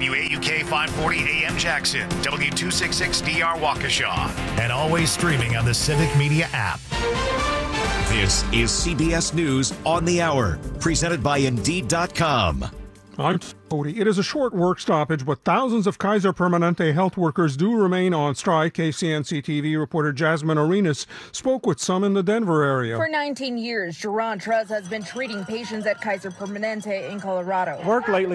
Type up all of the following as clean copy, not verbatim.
WAUK 540 AM Jackson, W266DR Waukesha, and always streaming on the Civic Media app. This is CBS News on the Hour, presented by Indeed.com. I'm Cody. It is a short work stoppage, but thousands of Kaiser Permanente health workers do remain on strike. KCNC-TV reporter Jasmine Arenas spoke with some in the Denver area. For 19 years, Jerron Truz has been treating patients at Kaiser Permanente in Colorado. Work lately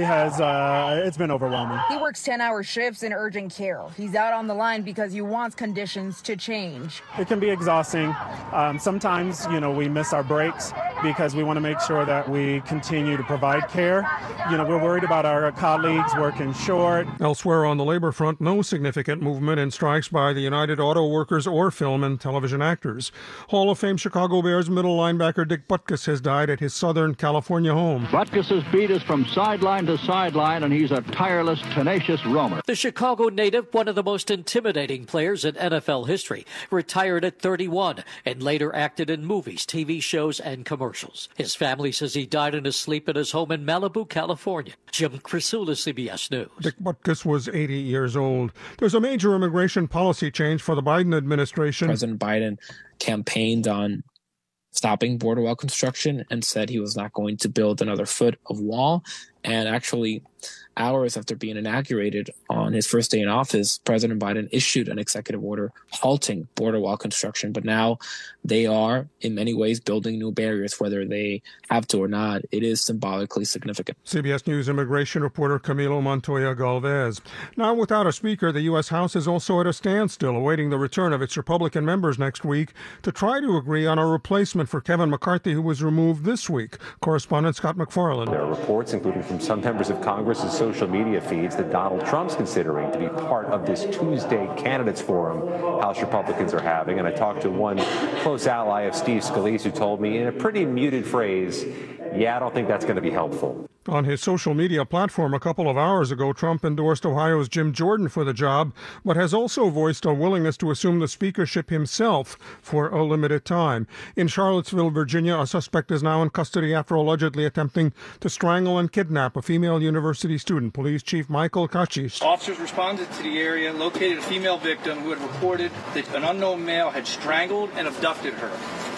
it's been overwhelming. He works 10-hour shifts in urgent care. He's out on the line because he wants conditions to change. It can be exhausting. Sometimes, we miss our breaks because we want to make sure that we continue to provide care. We're worried about our colleagues working short. Elsewhere on the labor front, no significant movement in strikes by the United Auto Workers or film and television actors. Hall of Fame Chicago Bears middle linebacker Dick Butkus has died at his Southern California home. Butkus's beat is from sideline to sideline, and he's a tireless, tenacious roamer. The Chicago native, one of the most intimidating players in NFL history, retired at 31 and later acted in movies, TV shows, and commercials. His family says he died in his sleep at his home in Malibu, California. Jim Crisula, CBS News. Dick Butkus was 80 years old. There's a major immigration policy change for the Biden administration. President Biden campaigned on stopping border wall construction and said he was not going to build another foot of wall. And actually, hours after being inaugurated on his first day in office, President Biden issued an executive order halting border wall construction. But now they are, in many ways, building new barriers, whether they have to or not. It is symbolically significant. CBS News immigration reporter Camilo Montoya Galvez. Now, without a speaker, the U.S. House is also at a standstill, awaiting the return of its Republican members next week to try to agree on a replacement for Kevin McCarthy, who was removed this week. Correspondent Scott McFarland. There are reports, including from some members of Congress's social media feeds, that Donald Trump's considering to be part of this Tuesday candidates forum House Republicans are having. And I talked to one close ally of Steve Scalise who told me in a pretty muted phrase, I don't think that's going to be helpful. On his social media platform a couple of hours ago, Trump endorsed Ohio's Jim Jordan for the job, but has also voiced a willingness to assume the speakership himself for a limited time. In Charlottesville, Virginia, a suspect is now in custody after allegedly attempting to strangle and kidnap a female university student. Police Chief Michael Kachis. Officers responded to the area and located a female victim who had reported that an unknown male had strangled and abducted her.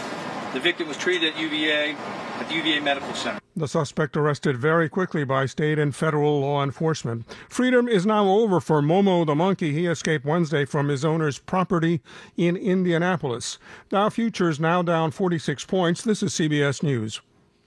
The victim was treated at the UVA Medical Center. The suspect arrested very quickly by state and federal law enforcement. Freedom is now over for Momo the monkey. He escaped Wednesday from his owner's property in Indianapolis. Dow futures now down 46 points. This is CBS News.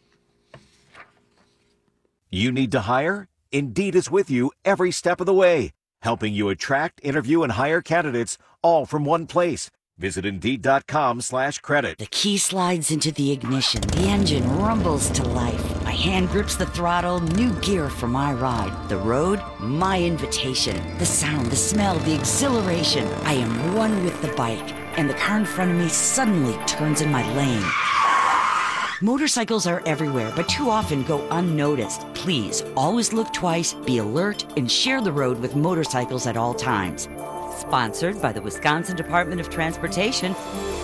You need to hire? Indeed is with you every step of the way, helping you attract, interview, and hire candidates all from one place. Visit Indeed.com/credit. The key slides into the ignition. The engine rumbles to life. My hand grips the throttle. New gear for my ride. The road, my invitation. The sound, the smell, the exhilaration. I am one with the bike. And the car in front of me suddenly turns in my lane. Motorcycles are everywhere, but too often go unnoticed. Please, always look twice, be alert, and share the road with motorcycles at all times. Sponsored by the Wisconsin Department of Transportation.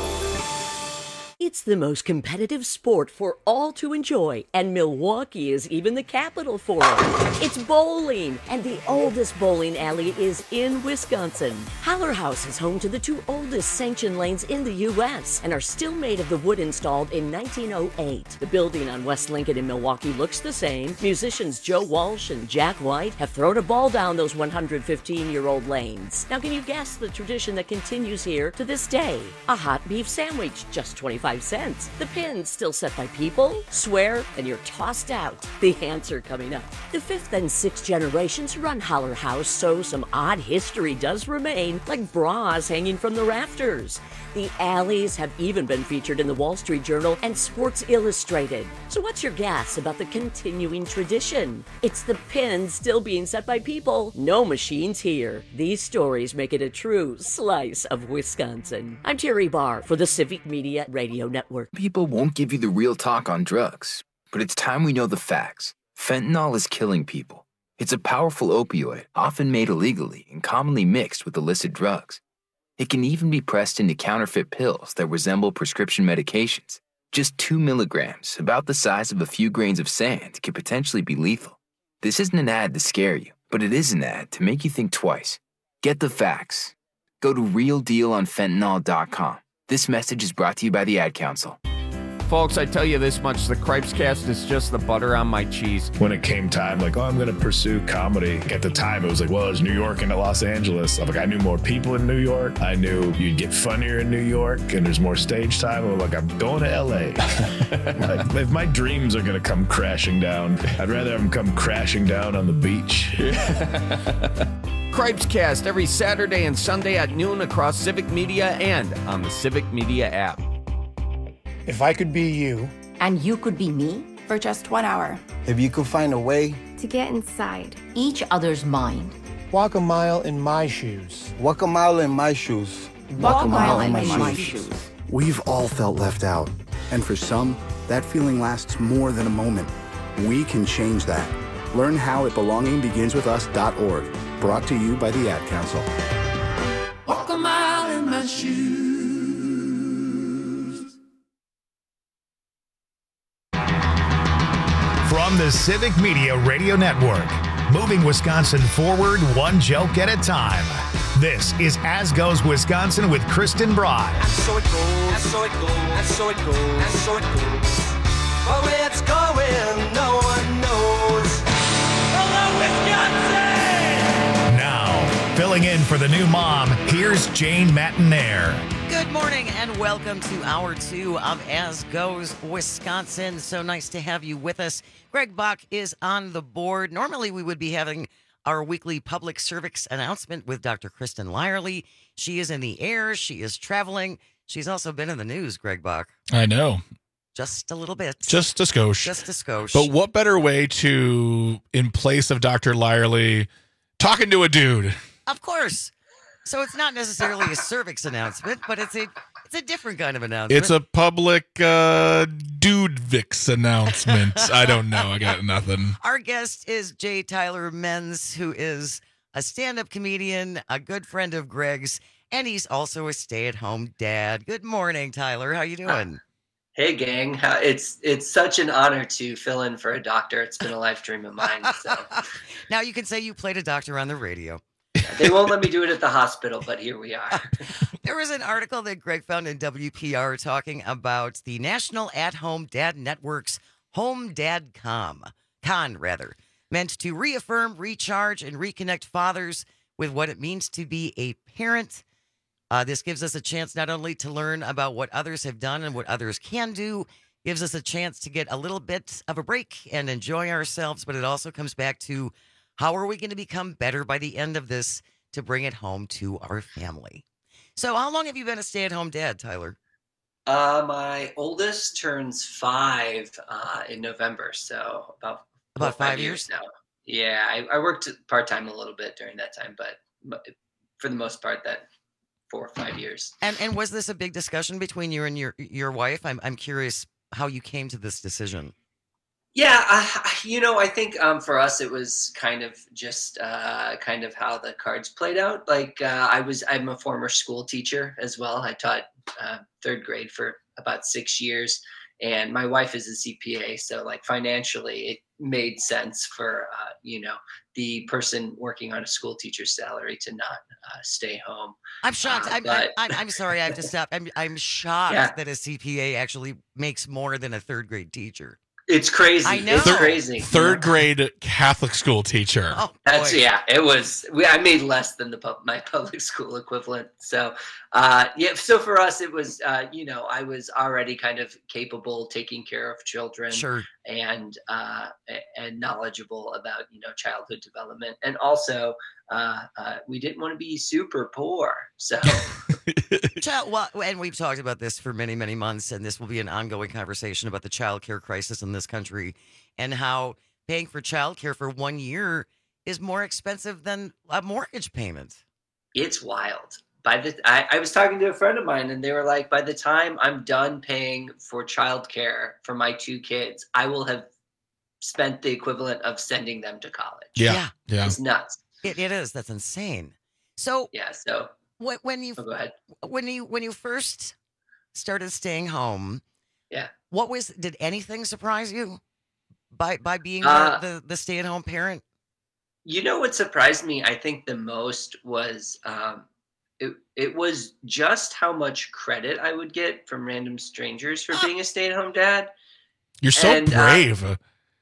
It's the most competitive sport for all to enjoy, and Milwaukee is even the capital for it. It's bowling, and the oldest bowling alley is in Wisconsin. Haller House is home to the two oldest sanctioned lanes in the U.S. and are still made of the wood installed in 1908. The building on West Lincoln in Milwaukee looks the same. Musicians Joe Walsh and Jack White have thrown a ball down those 115-year-old lanes. Now, can you guess the tradition that continues here to this day? A hot beef sandwich, just 25 cents. The pins still set by people, swear, and you're tossed out. The answer coming up. The fifth and sixth generations run Haller House, so some odd history does remain, like bras hanging from the rafters. The alleys have even been featured in the Wall Street Journal and Sports Illustrated. So what's your guess about the continuing tradition? It's the pins still being set by people, no machines here. These stories make it a true slice of Wisconsin. I'm Terry Barr for the Civic Media Radio Network. People won't give you the real talk on drugs, but it's time we know the facts. Fentanyl is killing people. It's a powerful opioid, often made illegally and commonly mixed with illicit drugs. It can even be pressed into counterfeit pills that resemble prescription medications. Just 2 milligrams, about the size of a few grains of sand, could potentially be lethal. This isn't an ad to scare you. But it is an ad to make you think twice. Get the facts. Go to realdealonfentanyl.com. This message is brought to you by the Ad Council. Folks, I tell you this much, the Cripescast is just the butter on my cheese. When it came time, I'm going to pursue comedy. At the time, it was there's New York and Los Angeles. I knew more people in New York. I knew you'd get funnier in New York, and there's more stage time. I'm going to L.A. If my dreams are going to come crashing down, I'd rather have them come crashing down on the beach. Cripescast every Saturday and Sunday at noon across Civic Media and on the Civic Media app. If I could be you. And you could be me? For just 1 hour. If you could find a way. To get inside each other's mind. Walk a mile in my shoes. Walk a mile in my shoes. Walk a mile in my shoes. We've all felt left out. And for some, that feeling lasts more than a moment. We can change that. Learn how at belongingbeginswithus.org. Brought to you by the Ad Council. Walk a mile in my shoes. From the Civic Media Radio Network, moving Wisconsin forward one joke at a time. This is As Goes Wisconsin with Kristen Bride. And so it goes, and so it goes, and so it goes, and so it goes. But where it's going, no one knows. Hello, Wisconsin! Now, filling in for the new mom, here's Jane Matinaire. Good morning and welcome to Hour 2 of As Goes Wisconsin. So nice to have you with us. Greg Bach is on the board. Normally we would be having our weekly public service announcement with Dr. Kristen Lyerly. She is in the air. She is traveling. She's also been in the news, Greg Bach. I know. Just a little bit. Just a skosh. Just a skosh. But what better way to, in place of Dr. Lyerly, talking to a dude? Of course. So it's not necessarily a cervix announcement, but it's a different kind of announcement. It's a public dude-vix announcement. I don't know. I got nothing. Our guest is J. Tyler Menz, who is a stand-up comedian, a good friend of Greg's, and he's also a stay-at-home dad. Good morning, Tyler. How you doing? Hey, gang. It's such an honor to fill in for a doctor. It's been a life dream of mine. So now you can say you played a doctor on the radio. They won't let me do it at the hospital, but here we are. There was an article that Greg found in WPR talking about the National At-Home Dad Network's Home Dad Con, meant to reaffirm, recharge, and reconnect fathers with what it means to be a parent. This gives us a chance not only to learn about what others have done and what others can do, gives us a chance to get a little bit of a break and enjoy ourselves, but it also comes back to how are we going to become better by the end of this to bring it home to our family? So how long have you been a stay-at-home dad, Tyler? My oldest turns 5 in November, so about 5 years now. Yeah, I worked part-time a little bit during that time, but for the most part, that 4 or 5 years. And was this a big discussion between you and your wife? I'm curious how you came to this decision. Yeah, I think for us it was kind of just kind of how the cards played out. I'm a former school teacher as well. I taught 3rd grade for about 6 years, and my wife is a CPA, so financially it made sense for the person working on a school teacher's salary to not stay home. I'm shocked. I'm sorry. I have to stop. I'm shocked that a CPA actually makes more than a 3rd grade teacher. It's crazy. I know. It's crazy. 3rd grade Catholic school teacher. Oh, it was. I made less than my public school equivalent. So, So for us, it was. I was already kind of capable taking care of children, sure, and knowledgeable about childhood development, and also we didn't want to be super poor. So. Well, and we've talked about this for many, many months, and this will be an ongoing conversation about the child care crisis in this country and how paying for child care for 1 year is more expensive than a mortgage payment. It's wild. I was talking to a friend of mine, and they were like, by the time I'm done paying for child care for my 2 kids, I will have spent the equivalent of sending them to college. Yeah. It's nuts. It is. That's insane. So yeah. So when you go ahead. When you first started staying home, yeah, did anything surprise you by being the stay-at-home parent? You know what surprised me, I think the most was it was just how much credit I would get from random strangers for being a stay-at-home dad. You're so brave.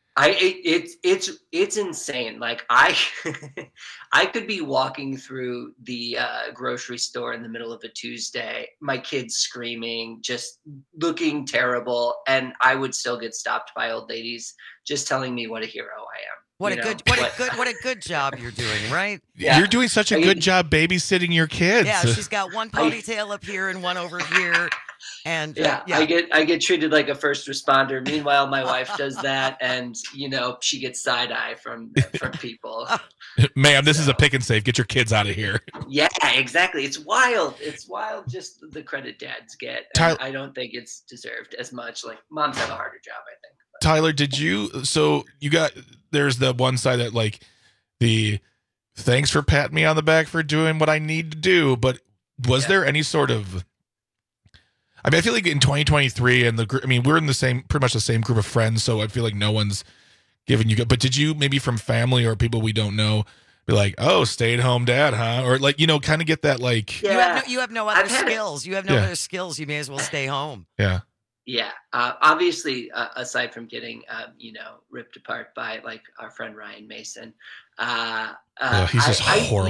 It's insane. Like I could be walking through the grocery store in the middle of a Tuesday, my kids screaming, just looking terrible, and I would still get stopped by old ladies just telling me what a hero I am. What a good job you're doing, right? Yeah. You're doing such a good job babysitting your kids. Yeah, she's got one ponytail up here and one over here. And I get treated like a first responder. Meanwhile, my wife does that, and she gets side eye from people. Ma'am, this is a pick and save. Get your kids out of here. Yeah, exactly. It's wild. It's wild. Just the credit dads get. I don't think it's deserved as much. Like moms have a harder job, I think. Tyler, there's the one side that like the thanks for patting me on the back for doing what I need to do, but was there any sort of, I mean, I feel like in 2023 and we're in pretty much the same group of friends. So I feel like no one's giving you, but did you maybe from family or people we don't know be like, oh, stay at home dad, huh? Or like, kind of get that like, you have no other skills. You have no other skills. You may as well stay home. Yeah. Yeah, obviously, aside from getting, ripped apart by like our friend Ryan Mason, he's just horrible.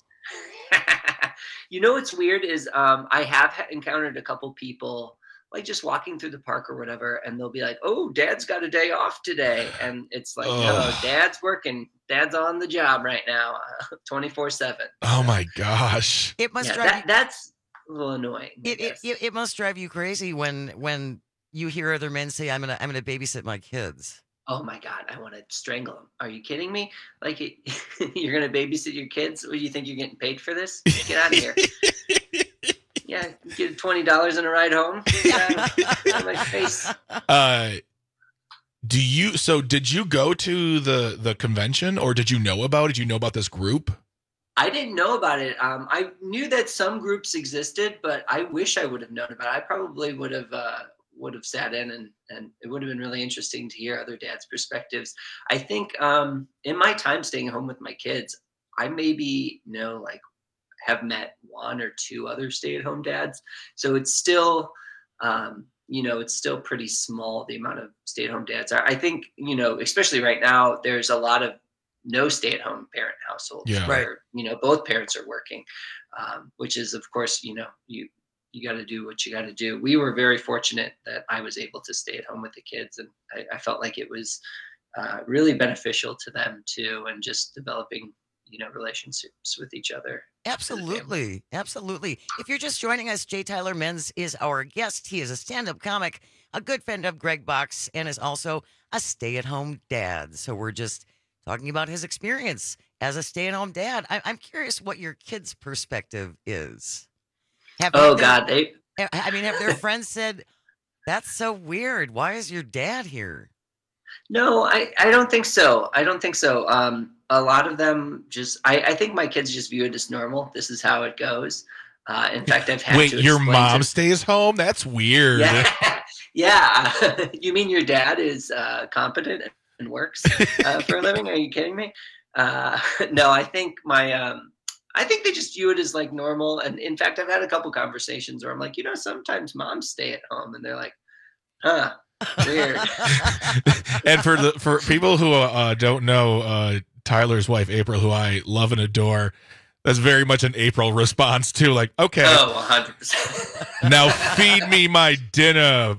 What's weird is I have encountered a couple people like just walking through the park or whatever, and they'll be like, "Oh, Dad's got a day off today," and it's like, "No, Dad's working. Dad's on the job right now, 24/7." Oh my gosh! It must drive that's a little annoying. It must drive you crazy when you hear other men say, "I'm gonna babysit my kids." Oh my God, I want to strangle them. Are you kidding me? Like you're gonna babysit your kids? What do you think you're getting paid for this? Get out of here. Yeah, get $20 in a ride home. On my face. Did you go to the convention, or did you know about it? Did you know about this group? I didn't know about it. I knew that some groups existed, but I wish I would have known about it. I probably would have sat in, and it would have been really interesting to hear other dads' perspectives. I think in my time staying home with my kids, I maybe have met one or two other stay-at-home dads. So it's still, it's still pretty small, the amount of stay-at-home dads are. I think, especially right now, there's a lot of no stay-at-home parent households where, both parents are working, which is, of course, you got to do what you got to do. We were very fortunate that I was able to stay at home with the kids, and I felt like it was really beneficial to them too, and just developing, relationships with each other. Absolutely. Absolutely. If you're just joining us, J. Tyler Menz is our guest. He is a stand-up comic, a good friend of Greg Box, and is also a stay-at-home dad. So we're just talking about his experience as a stay-at-home dad. I'm curious what your kids' perspective is. Have their friends said, that's so weird. Why is your dad here? No, I don't think so. A lot of them I think my kids just view it as normal. This is how it goes. In fact, I've had Wait, your mom stays home? That's weird. Yeah. You mean your dad is competent and works for a living? Are you kidding me? No, I think I think they just view it as like normal. And in fact, I've had a couple conversations where I'm like, sometimes moms stay at home, and they're like, huh, weird. And for people who don't know, Tyler's wife, April, who I love and adore, that's very much an April response to like, okay. Oh, 100%. Now feed me my dinner.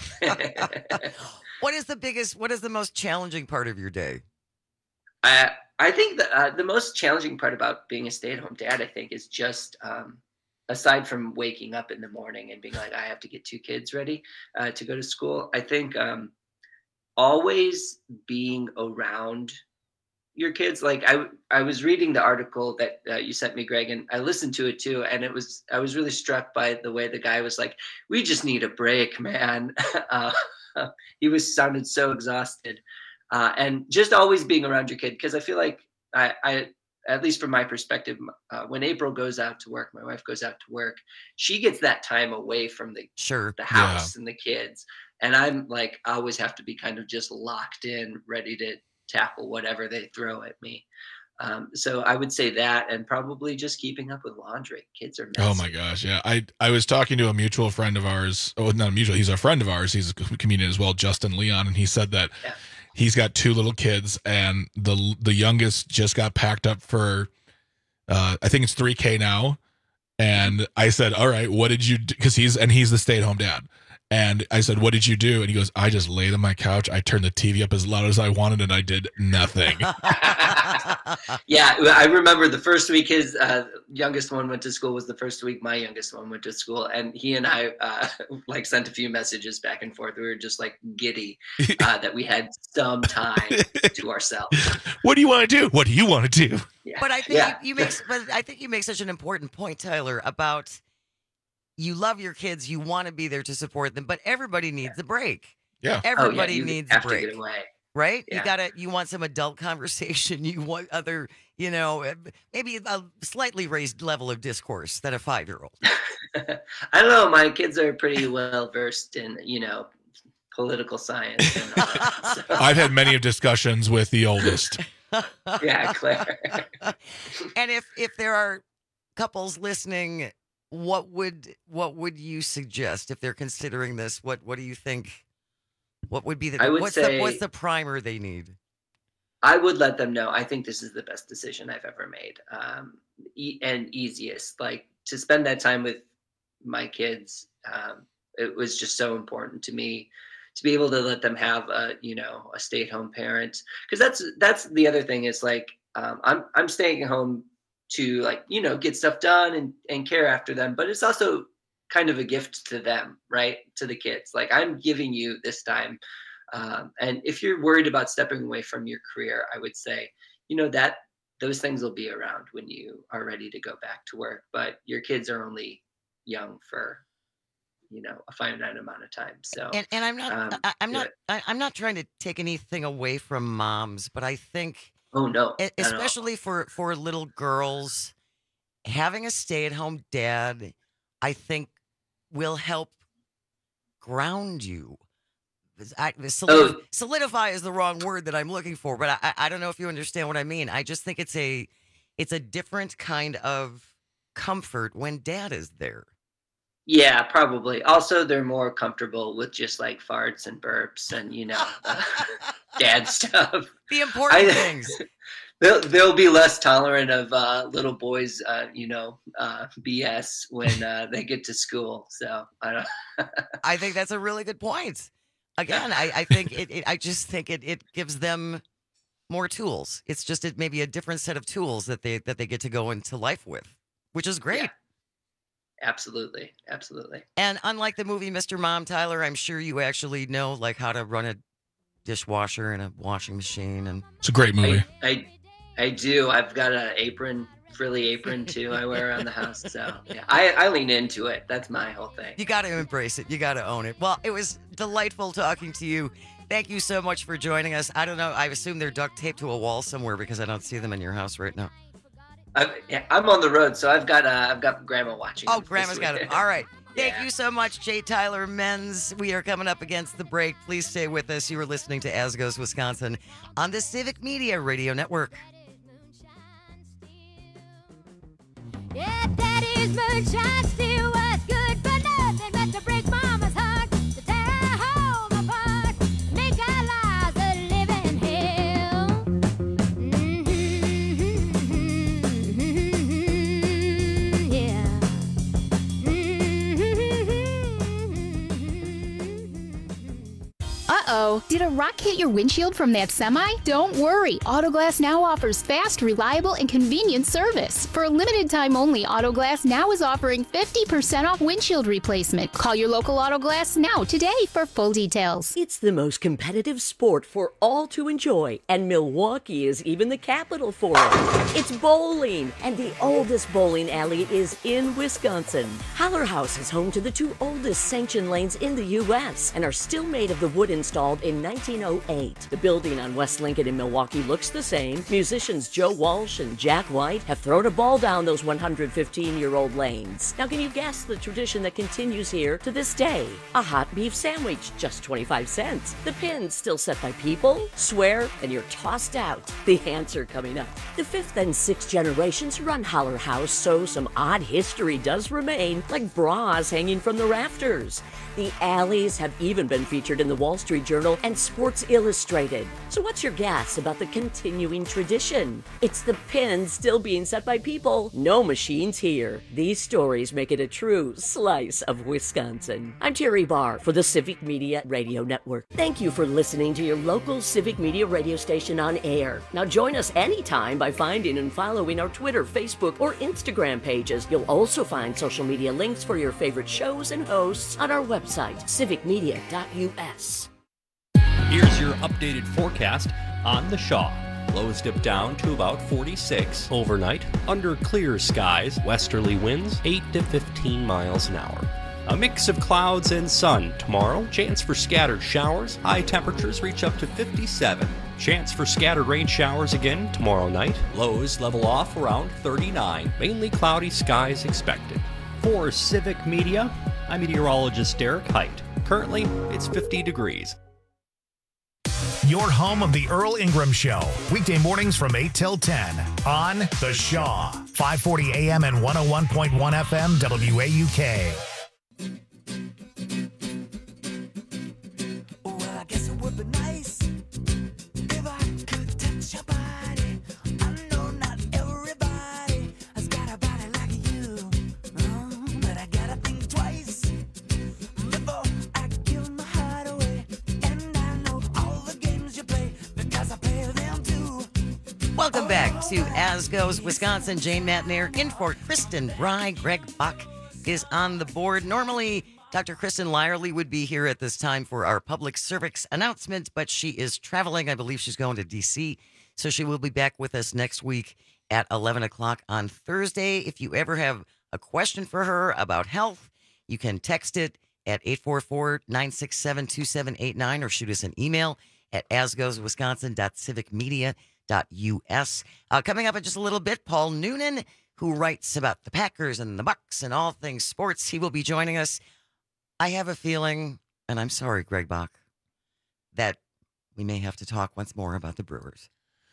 What is the most challenging part of your day? I think the most challenging part about being a stay-at-home dad, I think, is just aside from waking up in the morning and being like, I have to get two kids ready to go to school. I think always being around your kids. Like I was reading the article that you sent me, Greg, and I listened to it too. And I was really struck by the way the guy was like, we just need a break, man. He sounded so exhausted. And just always being around your kid, because I feel like I at least from my perspective, when April goes out to work, my wife goes out to work, she gets that time away from the house and the kids. And I'm like, I always have to be kind of just locked in, ready to tackle whatever they throw at me. So I would say that, and probably just keeping up with laundry. Kids are messy. Oh my gosh, yeah. I was talking to a mutual friend of ours. Oh, not a mutual. He's a friend of ours. He's a comedian as well, Justin Leon, and he said that he's got 2 little kids, and the youngest just got packed up for I think it's 3K now. And I said, "All right, what did you do?" Because he's the stay-at-home dad. And I said, "What did you do?" And he goes, "I just laid on my couch. I turned the TV up as loud as I wanted, and I did nothing." Yeah, I remember the first week his youngest one went to school was the first week my youngest one went to school, and he and I like sent a few messages back and forth. We were just like giddy that we had some time to ourselves. What do you want to do? What do you want to do? Yeah. But I think you make such an important point, Tyler, about you love your kids, you want to be there to support them, but everybody needs a break. Yeah. Everybody needs a break. To get away. Right? Yeah. You want some adult conversation. You want other, maybe a slightly raised level of discourse than a 5-year-old. I don't know. My kids are pretty well versed in, political science. And all that, so. I've had many discussions with the oldest. Yeah, Claire. And if there are couples listening, what would you suggest if they're considering this? What do you think? What would be what's the primer they need? I would let them know. I think this is the best decision I've ever made, and easiest. Like, to spend that time with my kids, it was just so important to me to be able to let them have a stay-at-home parent. Because that's the other thing is like I'm staying at home to get stuff done and care after them, but it's also kind of a gift to them, right? To the kids. Like, I'm giving you this time. And if you're worried about stepping away from your career, I would say, that those things will be around when you are ready to go back to work, but your kids are only young for, a finite amount of time. So, and I'm not trying to take anything away from moms, but I think, oh no, especially for little girls, having a stay-at-home dad, I think, will help ground you. Solidify is the wrong word that I'm looking for, but I don't know if you understand what I mean. I just think it's a different kind of comfort when dad is there. Yeah, probably. Also, they're more comfortable with just like farts and burps and dad stuff. The important things. They'll be less tolerant of little boys, BS when they get to school. So I don't. I think that's a really good point. Again, I think I just think it gives them more tools. It's just maybe a different set of tools that they get to go into life with, which is great. Yeah. Absolutely. And unlike the movie Mr. Mom, Tyler, I'm sure you actually know like how to run a dishwasher and a washing machine. And it's a great movie. I do. I've got an frilly apron too. I wear around the house. So yeah, I lean into it. That's my whole thing. You got to embrace it. You got to own it. Well, it was delightful talking to you. Thank you so much for joining us. I don't know. I assume they're duct taped to a wall somewhere because I don't see them in your house right now. I'm on the road, so I've got Grandma watching. Oh, Grandma's got it. All right. Thank you so much, J. Tyler Menz. We are coming up against the break. Please stay with us. You are listening to As Goes Wisconsin on the Civic Media Radio Network. Yeah, Daddy's moonshine still was good for nothing but to break Mama's heart, to tear our home apart, make our lives a living hell. Yeah. Uh-oh, did a rock hit your windshield from that semi? Don't worry, Autoglass Now offers fast, reliable, and convenient service. For a limited time only, Autoglass Now is offering 50% off windshield replacement. Call your local Autoglass Now today for full details. It's the most competitive sport for all to enjoy, and Milwaukee is even the capital for it. It's bowling, and the oldest bowling alley is in Wisconsin. Holler House is home to the 2 oldest sanctioned lanes in the U.S. and are still made of the wood installed in 1908. The building on West Lincoln in Milwaukee looks the same. Musicians Joe Walsh and Jack White have thrown a ball down those 115-year-old lanes. Now, can you guess the tradition that continues here to this day? A hot beef sandwich, just 25 cents. The pins still set by people, swear, and you're tossed out. The answer coming up. The fifth and sixth generations run Holler House, so some odd history does remain, like bras hanging from the rafters. The alleys have even been featured in the Wall Street Journal and Sports Illustrated. So what's your guess about the continuing tradition? It's the pins still being set by people. No machines here. These stories make it a true slice of Wisconsin. I'm Terry Barr for the Civic Media Radio Network. Thank you for listening to your local Civic Media radio station on air. Now join us anytime by finding and following our Twitter, Facebook, or Instagram pages. You'll also find social media links for your favorite shows and hosts on our website, civicmedia.us. Here's your updated forecast on the Shaw. Lows dip down to about 46 overnight. Under clear skies, westerly winds 8 to 15 miles an hour. A mix of clouds and sun tomorrow. Chance for scattered showers. High temperatures reach up to 57. Chance for scattered rain showers again tomorrow night. Lows level off around 39. Mainly cloudy skies expected. For Civic Media, I'm meteorologist Derek Height. Currently, it's 50 degrees. Your home of the Earl Ingram Show. Weekday mornings from 8 till 10 on The Shaw. 540 AM and 101.1 FM WAUK. Well, I guess it would be nice if I could touch your body. I know not everybody has got a body like you, but I gotta think twice before I give my heart away. And I know all the games you play because I play them too. Welcome back to As Goes Wisconsin. Jane Matnair in for Kristen Bry. Greg Buck is on the board. Normally, Dr. Kristen Lyerly would be here at this time for our public service announcement, but she is traveling. I believe she's going to D.C., so she will be back with us next week at 11 o'clock on Thursday. If you ever have a question for her about health, you can text it at 844-967-2789 or shoot us an email at asgoeswisconsin.civicmedia.us. Coming up in just a little bit, Paul Noonan, who writes about the Packers and the Bucks and all things sports. He will be joining us. I have a feeling, and I'm sorry, Greg Bach, that we may have to talk once more about the Brewers.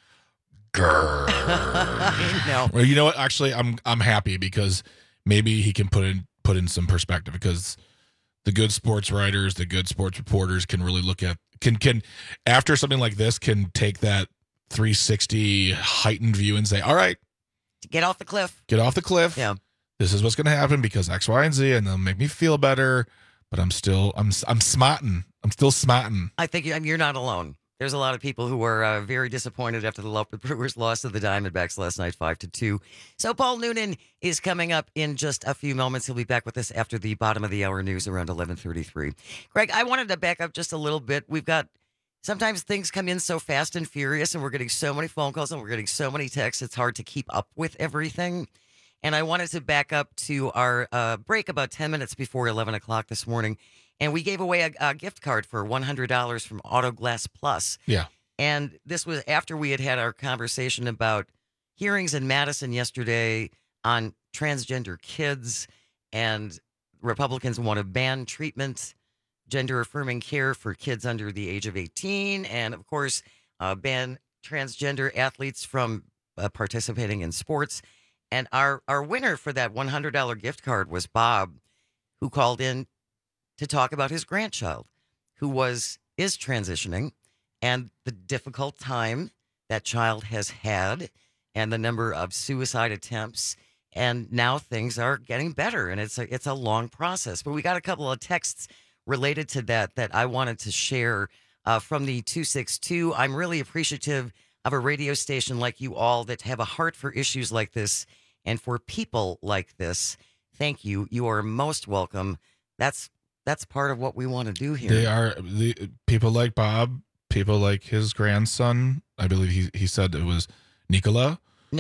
I know. Well, you know what? Actually, I'm happy because maybe he can put in some perspective, because the good sports writers, the good sports reporters can really look at can after something like this can take that 360 heightened view and say, all right, get off the cliff. Get off the cliff. Yeah. This is what's going to happen because X, Y, and Z, and they'll make me feel better. But I'm smarting. I'm still smarting. I think you're not alone. There's a lot of people who were very disappointed after the Brewers lost to the Diamondbacks last night, 5-2. So Paul Noonan is coming up in just a few moments. He'll be back with us after the bottom of the hour news around 11:33. Greg, I wanted to back up just a little bit. Sometimes things come in so fast and furious, and we're getting so many phone calls and we're getting so many texts, it's hard to keep up with everything. And I wanted to back up to our break about 10 minutes before 11 o'clock this morning. And we gave away a gift card for $100 from Autoglass Plus. Yeah. And this was after we had our conversation about hearings in Madison yesterday on transgender kids, and Republicans want to ban treatment, gender-affirming care for kids under the age of 18, and, of course, ban transgender athletes from participating in sports. And our winner for that $100 gift card was Bob, who called in to talk about his grandchild, who is transitioning, and the difficult time that child has had, and the number of suicide attempts. And now things are getting better, and it's a long process. But we got a couple of texts related to that I wanted to share from the 262. I'm really appreciative of a radio station like you all that have a heart for issues like this and for people like this. Thank you. You are most welcome. That's part of what we want to do here. They are the people like Bob, people like his grandson. I believe he said it was Nico.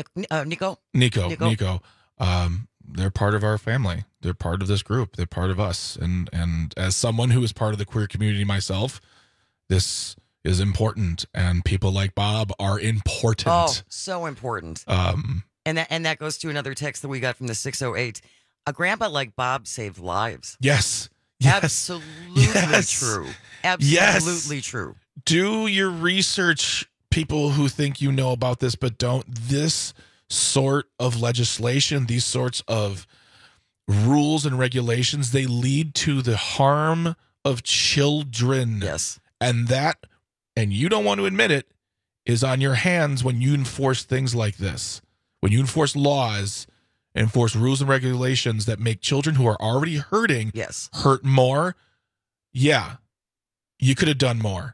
They're part of our family. They're part of this group. They're part of us. And as someone who is part of the queer community myself, this is important, and people like Bob are important. Oh, so important. And that goes to another text that we got from the 608. A grandpa like Bob saved lives. Yes. Absolutely true. Absolutely true. Do your research, people who think you know about this but don't. This sort of legislation, these sorts of rules and regulations, they lead to the harm of children. Yes. And you don't want to admit it, is on your hands when you enforce things like this. When you enforce laws, enforce rules and regulations that make children who are already hurting hurt more. Yeah, you could have done more.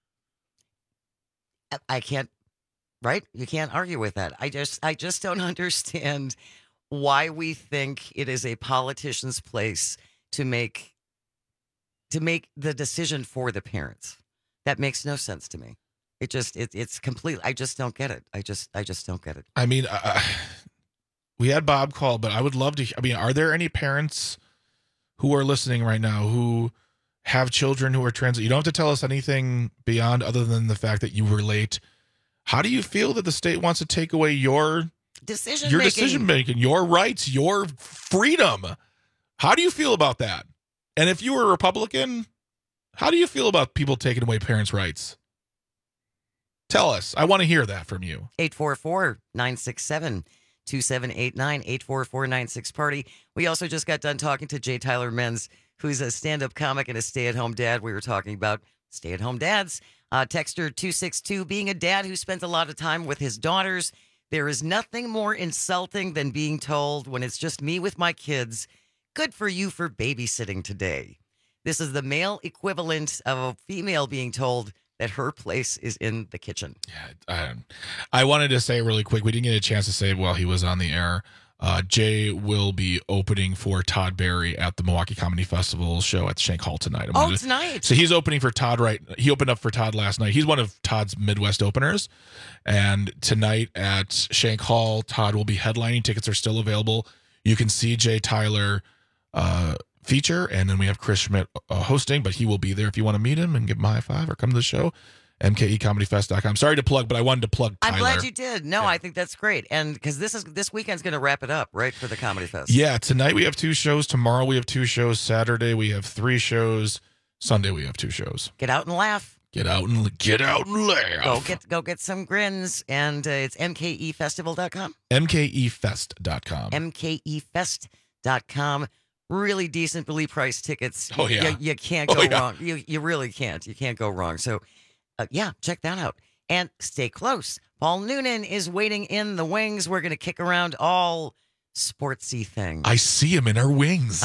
I can't, right? You can't argue with that. I just don't understand why we think it is a politician's place to make the decision for the parents. That makes no sense to me. It's complete. I just don't get it. I just don't get it. I mean, we had Bob call, but I would love to. I mean, are there any parents who are listening right now who have children who are trans? You don't have to tell us anything beyond other than the fact that you relate. How do you feel that the state wants to take away your decision making, your rights, your freedom? How do you feel about that? And if you were a Republican, how do you feel about people taking away parents' rights? Tell us. I want to hear that from you. 844-967-2789, 844-96-PARTY. We also just got done talking to Jay Tyler Menz, who's a stand-up comic and a stay-at-home dad. We were talking about stay-at-home dads. Texter 262, being a dad who spends a lot of time with his daughters, there is nothing more insulting than being told when it's just me with my kids, good for you for babysitting today. This is the male equivalent of a female being told that her place is in the kitchen. Yeah, I wanted to say really quick, we didn't get a chance to say it while he was on the air. Jay will be opening for Todd Barry at the Milwaukee Comedy Festival show at the Shank Hall tonight. Tonight. So he's opening for Todd he opened up for Todd last night. He's one of Todd's Midwest openers. And tonight at Shank Hall, Todd will be headlining. Tickets are still available. You can see Jay Tyler feature, and then we have Chris Schmidt hosting, but he will be there if you want to meet him and give him a high five or come to the show. MKEComedyFest.com. Sorry to plug, but I wanted to plug Tyler. I'm glad you did. No, I think that's great. And because this weekend's going to wrap it up, right, for the Comedy Fest. Yeah, tonight we have 2 shows. Tomorrow we have 2 shows. Saturday we have 3 shows. Sunday we have 2 shows. Get out and laugh. Get out and laugh. Go get some grins. And it's MKEFestival.com. MKEFest.com. MKEFest.com. Really decently priced tickets. Oh, yeah. You can't go wrong. You really can't. You can't go wrong. So, check that out. And stay close. Paul Noonan is waiting in the wings. We're going to kick around all sportsy things. I see him in our wings.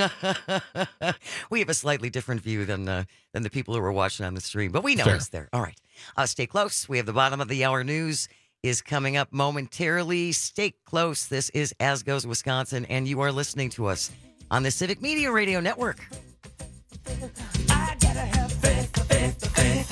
We have a slightly different view than the people who are watching on the stream, but we know Fair. it's there. All right. Stay close. We have the bottom of the hour news is coming up momentarily. Stay close. This is As Goes Wisconsin, and you are listening to us on the Civic Media Radio Network. I gotta have faith, faith, faith.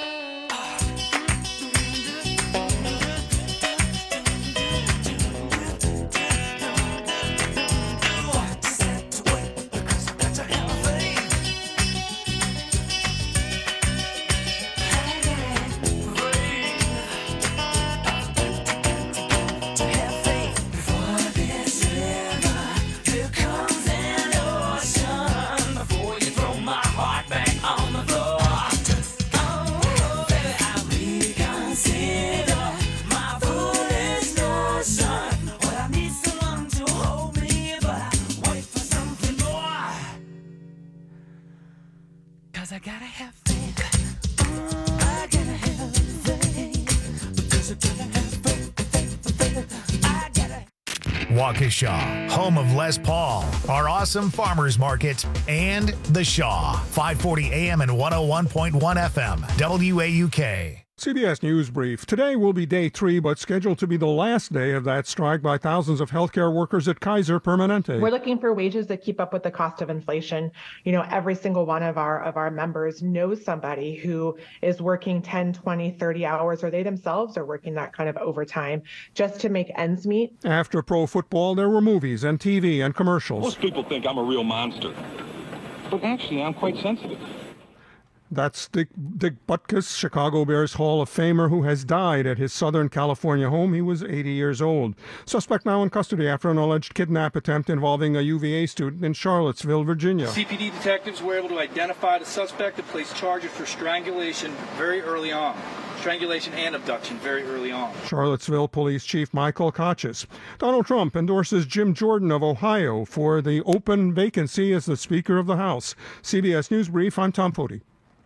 I gotta have faith. I gotta have faith. Because I gotta have faith. I gotta. Waukesha, home of Les Paul, our awesome farmers market, and The Shaw, 540 AM and 101.1 FM, WAUK. CBS News Brief. Today will be day 3, but scheduled to be the last day of that strike by thousands of healthcare workers at Kaiser Permanente. We're looking for wages that keep up with the cost of inflation. You know, every single one of our members knows somebody who is working 10, 20, 30 hours, or they themselves are working that kind of overtime just to make ends meet. After pro football, there were movies and TV and commercials. Most people think I'm a real monster, but actually I'm quite sensitive. That's Dick Butkus, Chicago Bears Hall of Famer, who has died at his Southern California home. He was 80 years old. Suspect now in custody after an alleged kidnap attempt involving a UVA student in Charlottesville, Virginia. CPD detectives were able to identify the suspect and place charges for strangulation very early on. Strangulation and abduction very early on. Charlottesville Police Chief Michael Kochis. Donald Trump endorses Jim Jordan of Ohio for the open vacancy as the Speaker of the House. CBS News Brief, I'm Tom Foti.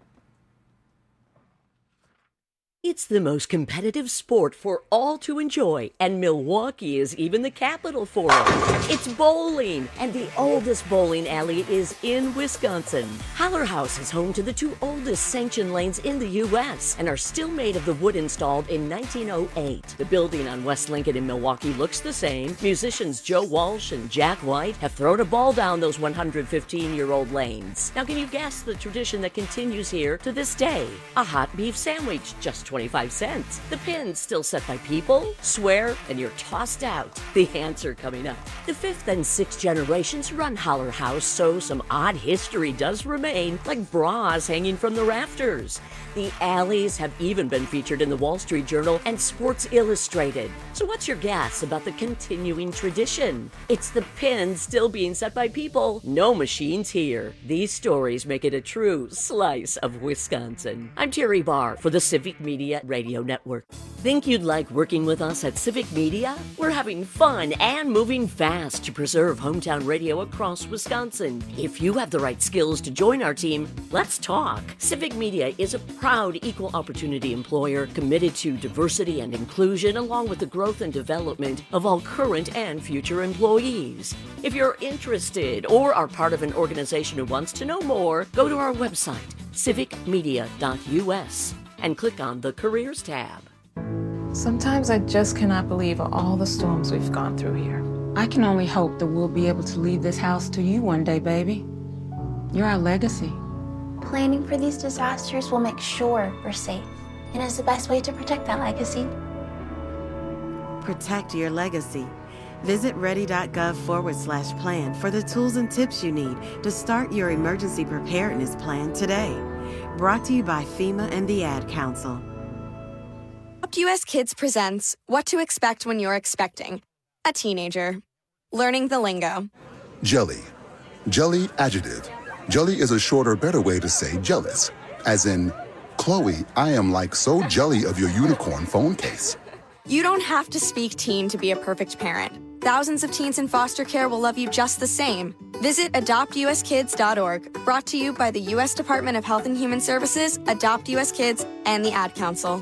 It's the most competitive sport for all to enjoy, and Milwaukee is even the capital for it. It's bowling, and the oldest bowling alley is in Wisconsin. Haller House is home to the two oldest sanctioned lanes in the U.S. and are still made of the wood installed in 1908. The building on West Lincoln in Milwaukee looks the same. Musicians Joe Walsh and Jack White have thrown a ball down those 115-year-old lanes. Now, can you guess the tradition that continues here to this day? A hot beef sandwich, just 25 cents. The pins still set by people, swear, and you're tossed out. The answer coming up. The fifth and sixth generations run Haller House, so some odd history does remain, like bras hanging from the rafters. The alleys have even been featured in the Wall Street Journal and Sports Illustrated. So what's your guess about the continuing tradition? It's the pins still being set by people, no machines here. These stories make it a true slice of Wisconsin. I'm Terry Barr for the Civic Media Radio Network. Think you'd like working with us at Civic Media? We're having fun and moving fast to preserve hometown radio across Wisconsin. If you have the right skills to join our team, let's talk. Civic Media is a proud equal opportunity employer committed to diversity and inclusion, along with the growth and development of all current and future employees. If you're interested or are part of an organization who wants to know more, go to our website, civicmedia.us, and click on the Careers tab. Sometimes I just cannot believe all the storms we've gone through here. I can only hope that we'll be able to leave this house to you one day, baby. You're our legacy. Planning for these disasters will make sure we're safe, and is the best way to protect that legacy. Protect your legacy. Visit ready.gov/plan for the tools and tips you need to start your emergency preparedness plan today. Brought to you by FEMA and the Ad Council. Adopt US Kids presents What to Expect When You're Expecting a Teenager. Learning the lingo. Jelly. Jelly adjective. Jelly is a shorter, better way to say jealous. As in, Chloe, I am like so jelly of your unicorn phone case. You don't have to speak teen to be a perfect parent. Thousands of teens in foster care will love you just the same. Visit adoptuskids.org. Brought to you by the U.S. Department of Health and Human Services, Adopt US Kids, and the Ad Council.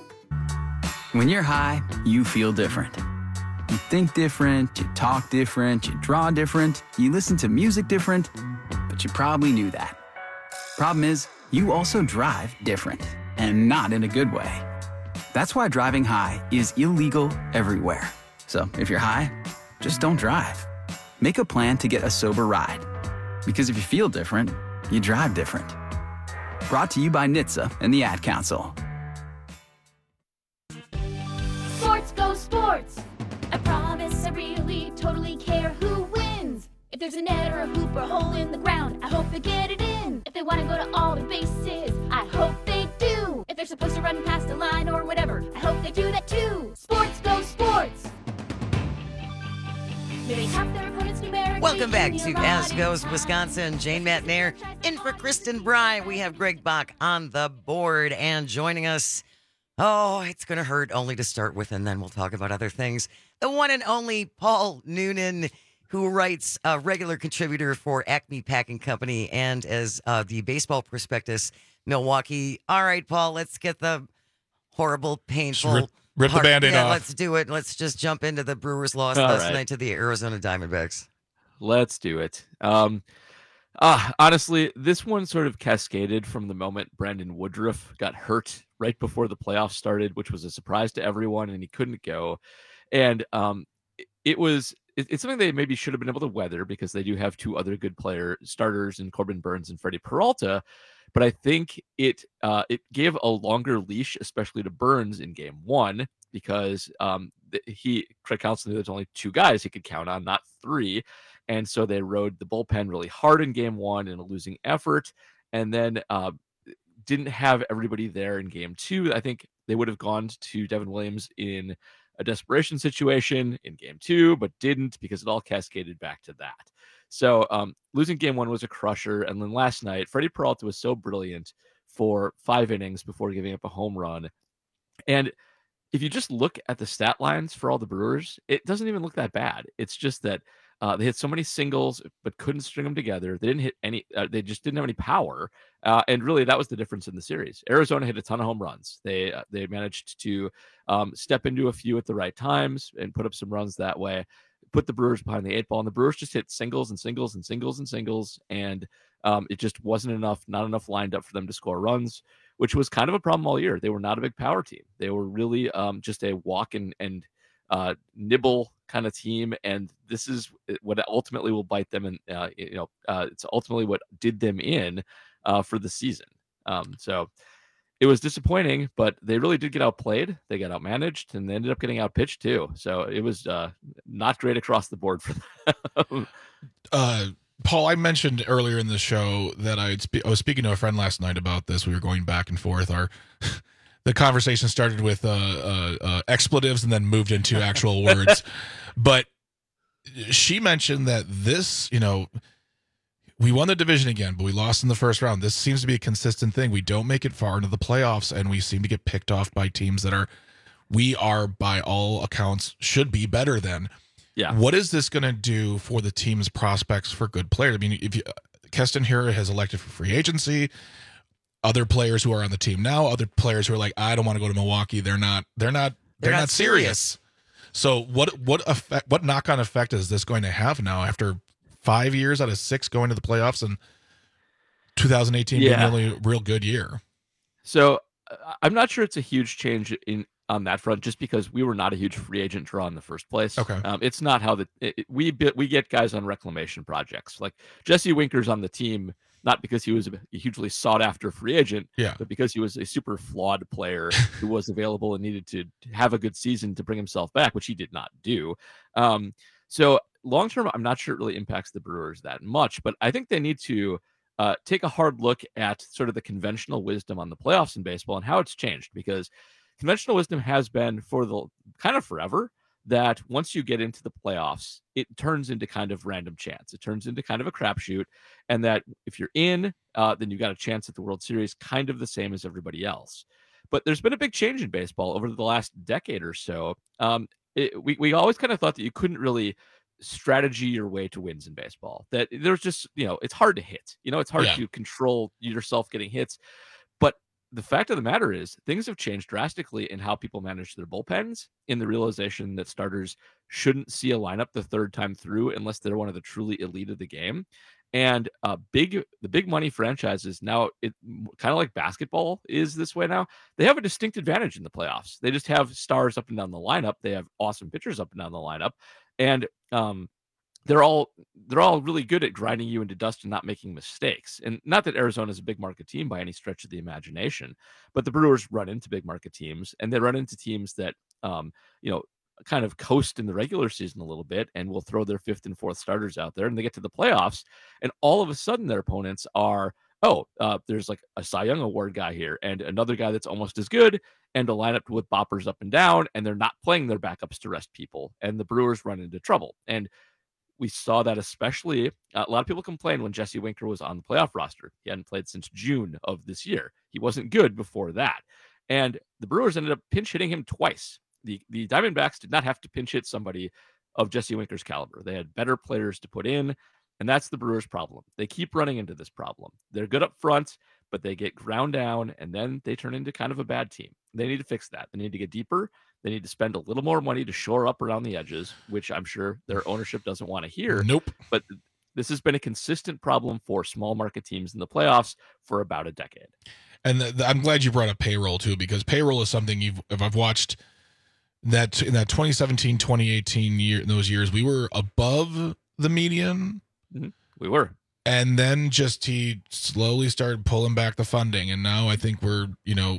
When you're high, you feel different. You think different, you talk different, you draw different, you listen to music different, but you probably knew that. Problem is, you also drive different, and not in a good way. That's why driving high is illegal everywhere. So if you're high, just don't drive. Make a plan to get a sober ride. Because if you feel different, you drive different. Brought to you by NHTSA and the Ad Council. Sports go sports. I promise I really totally care who wins. If there's a net or a hoop or a hole in the ground, I hope they get it in. If they want to go to all the bases, I hope they do. If they're supposed to run past a line or whatever, I hope they do that too. Sports go sports. Maybe top their opponent's numerically. Welcome back to As Goes Wisconsin. Jane Matnair in for Kristen Bry. We have Greg Bach on the board and joining us. Oh, it's going to hurt only to start with, and then we'll talk about other things. The one and only Paul Noonan, who writes a regular contributor for Acme Packing Company and as the baseball prospectus, Milwaukee. All right, Paul, let's get the horrible, painful... Rip the Band-Aid off. Let's do it. Let's just jump into the Brewers' loss last night to the Arizona Diamondbacks. Let's do it. Honestly, this one sort of cascaded from the moment Brandon Woodruff got hurt right before the playoffs started, which was a surprise to everyone, and he couldn't go. And it's something they maybe should have been able to weather because they do have two other good starters in Corbin Burns and Freddie Peralta. But I think it gave a longer leash, especially to Burns in game one, because Craig Counsell knew there's only two guys he could count on, not three. And so they rode the bullpen really hard in game one in a losing effort. And then didn't have everybody there in game 2. I think they would have gone to Devin Williams in a desperation situation in game 2, but didn't, because it all cascaded back to that. So losing game 1 was a crusher. And then last night, Freddie Peralta was so brilliant for 5 innings before giving up a home run. And if you just look at the stat lines for all the Brewers, it doesn't even look that bad. It's just that they hit so many singles, but couldn't string them together. They didn't hit any. They just didn't have any power, and really that was the difference in the series. Arizona hit a ton of home runs. They managed to step into a few at the right times and put up some runs that way. Put the Brewers behind the 8 ball, and the Brewers just hit singles and singles and singles and singles, and it just wasn't enough. Not enough lined up for them to score runs, which was kind of a problem all year. They were not a big power team. They were really just a walk and nibble kind of team, and this is what ultimately will bite them, and it's ultimately what did them in for the season. So it was disappointing, but they really did get outplayed. They got outmanaged, and they ended up getting outpitched too. So it was not great across the board for them. Paul, I mentioned earlier in the show that I was speaking to a friend last night about this. We were going back and forth. The conversation started with expletives and then moved into actual words. But she mentioned that this, we won the division again, but we lost in the first round. This seems to be a consistent thing. We don't make it far into the playoffs, and we seem to get picked off by teams that we are, by all accounts, should be better than. Yeah. What is this going to do for the team's prospects for good players? I mean, Keston Hiura has elected for free agency. Other players who are on the team now, other players who are like, I don't want to go to Milwaukee. They're not serious. So what knock-on effect is this going to have now after 5 years out of 6 going to the playoffs and 2018 being the only real good year? So I'm not sure it's a huge change on that front, just because we were not a huge free agent draw in the first place. Okay. It's not how we get guys on reclamation projects. Like Jesse Winker's on the team, not because he was a hugely sought after free agent, but because he was a super flawed player who was available and needed to have a good season to bring himself back, which he did not do. So long term, I'm not sure it really impacts the Brewers that much, but I think they need to take a hard look at sort of the conventional wisdom on the playoffs in baseball and how it's changed, because conventional wisdom has been for the kind of forever that once you get into the playoffs, it turns into kind of random chance. It turns into kind of a crapshoot, and that if you're in, then you got a chance at the World Series, kind of the same as everybody else. But there's been a big change in baseball over the last decade or so. We always kind of thought that you couldn't really strategy your way to wins in baseball. That there's just, it's hard to hit. It's hard to control yourself getting hits. But the fact of the matter is things have changed drastically in how people manage their bullpens, in the realization that starters shouldn't see a lineup the third time through unless they're one of the truly elite of the game. And the big money franchises now, it kind of like basketball is this way now. They have a distinct advantage in the playoffs. They just have stars up and down the lineup. They have awesome pitchers up and down the lineup, and they're all really good at grinding you into dust and not making mistakes. And not that Arizona is a big market team by any stretch of the imagination, but the Brewers run into big market teams, and they run into teams that kind of coast in the regular season a little bit and will throw their 5th and 4th starters out there, and they get to the playoffs, and all of a sudden their opponents are, there's like a Cy Young Award guy here and another guy that's almost as good, and a lineup with boppers up and down, and they're not playing their backups to rest people, and the Brewers run into trouble. And we saw that especially, a lot of people complained when Jesse Winker was on the playoff roster. He hadn't played since June of this year. He wasn't good before that. And the Brewers ended up pinch hitting him twice. The Diamondbacks did not have to pinch hit somebody of Jesse Winker's caliber. They had better players to put in, and that's the Brewers' problem. They keep running into this problem. They're good up front, but they get ground down, and then they turn into kind of a bad team. They need to fix that. They need to get deeper. They need to spend a little more money to shore up around the edges, which I'm sure their ownership doesn't want to hear. Nope. But this has been a consistent problem for small market teams in the playoffs for about a decade. And I'm glad you brought up payroll too, because payroll is something if I've watched that in that 2017, 2018 year, in those years, we were above the median. Mm-hmm. We were. And then he slowly started pulling back the funding. And now I think we're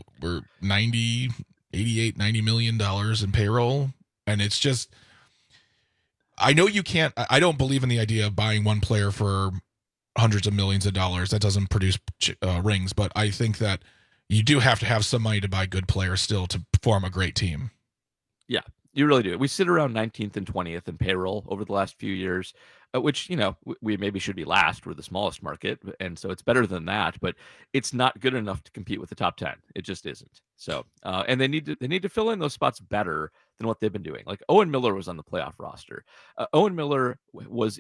88, $90 million in payroll. And it's just, I know you can't, I don't believe in the idea of buying one player for hundreds of millions of dollars. That doesn't produce rings. But I think that you do have to have some money to buy good players still to form a great team. Yeah, you really do. We sit around 19th and 20th in payroll over the last few years, which, we maybe should be last. We're the smallest market, and so it's better than that, but it's not good enough to compete with the top 10. It just isn't. So, and they need to fill in those spots better than what they've been doing. Like Owen Miller was on the playoff roster. Owen Miller was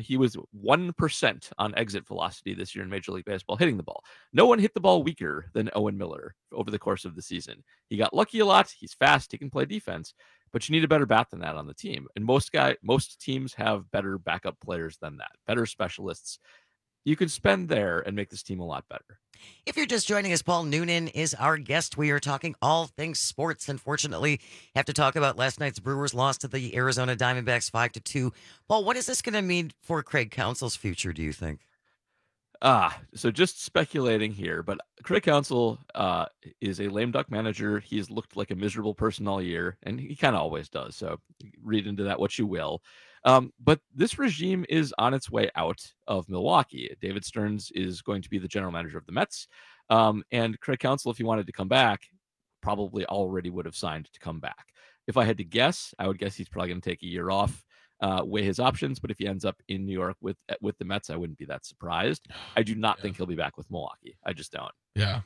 1% on exit velocity this year in Major League Baseball, hitting the ball. No one hit the ball weaker than Owen Miller over the course of the season. He got lucky a lot. He's fast. He can play defense, but you need a better bat than that on the team. And most teams have better backup players than that, better specialists. You could spend there and make this team a lot better. If you're just joining us, Paul Noonan is our guest. We are talking all things sports. Unfortunately, have to talk about last night's Brewers loss to the Arizona Diamondbacks 5-2. Paul, what is this going to mean for Craig Counsell's future, do you think? So just speculating here, but Craig Counsell is a lame duck manager. He's looked like a miserable person all year, and he kind of always does. So read into that what you will. But this regime is on its way out of Milwaukee. David Stearns is going to be the general manager of the Mets. And Craig Counsell, if he wanted to come back, probably already would have signed to come back. If I had to guess, I would guess he's probably going to take a year off, weigh his options. But if he ends up in New York with the Mets, I wouldn't be that surprised. I do not think he'll be back with Milwaukee. I just don't. Yeah.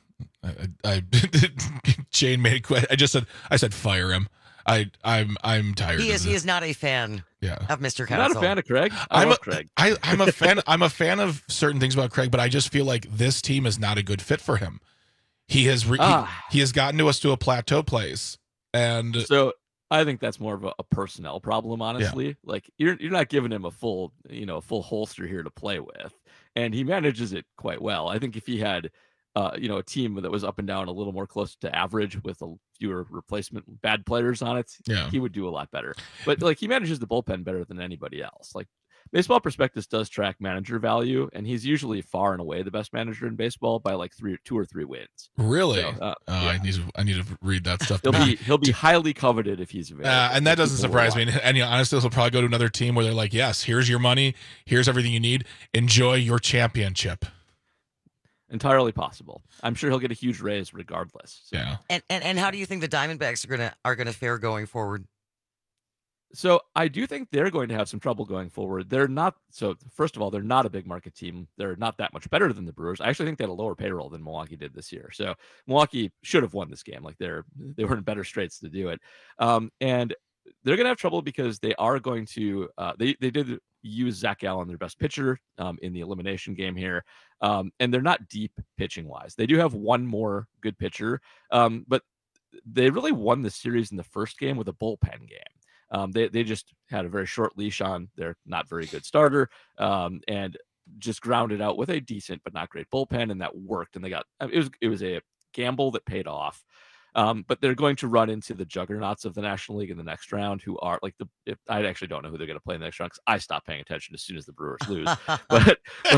Jane made a question. I said fire him. I'm tired. He is not a fan of Mr. Counsell. Not a fan of Craig. I love Craig. I'm a fan. I'm a fan of certain things about Craig, but I just feel like this team is not a good fit for him. He has he has gotten us to a plateau place, and so I think that's more of a personnel problem, honestly. Yeah. Like you're not giving him a full holster here to play with, and he manages it quite well. I think if he had a team that was up and down a little more close to average with a fewer replacement bad players on it, he would do a lot better. But like he manages the bullpen better than anybody else. Like Baseball Prospectus does track manager value, and he's usually far and away the best manager in baseball by like 2 or 3 wins. Really? So, I need to read that stuff. He'll be highly coveted if he's available. And that doesn't surprise me. And honestly, he'll probably go to another team where they're like, "Yes, here's your money. Here's everything you need. Enjoy your championship." Entirely possible. I'm sure he'll get a huge raise regardless. So. Yeah. And how do you think the Diamondbacks are gonna fare going forward? So I do think they're going to have some trouble going forward. First of all, they're not a big market team. They're not that much better than the Brewers. I actually think they had a lower payroll than Milwaukee did this year. So Milwaukee should have won this game. Like they were in better straits to do it. And they're going to have trouble because they are going to they did use Zach Gallen, their best pitcher, in the elimination game here. And they're not deep pitching wise. They do have one more good pitcher, but they really won the series in the first game with a bullpen game. They just had a very short leash on their not very good starter, and just grounded out with a decent but not great bullpen, and that worked. And it was a gamble that paid off. But they're going to run into the juggernauts of the National League in the next round, who are like I actually don't know who they're going to play in the next round because I stopped paying attention as soon as the Brewers lose. but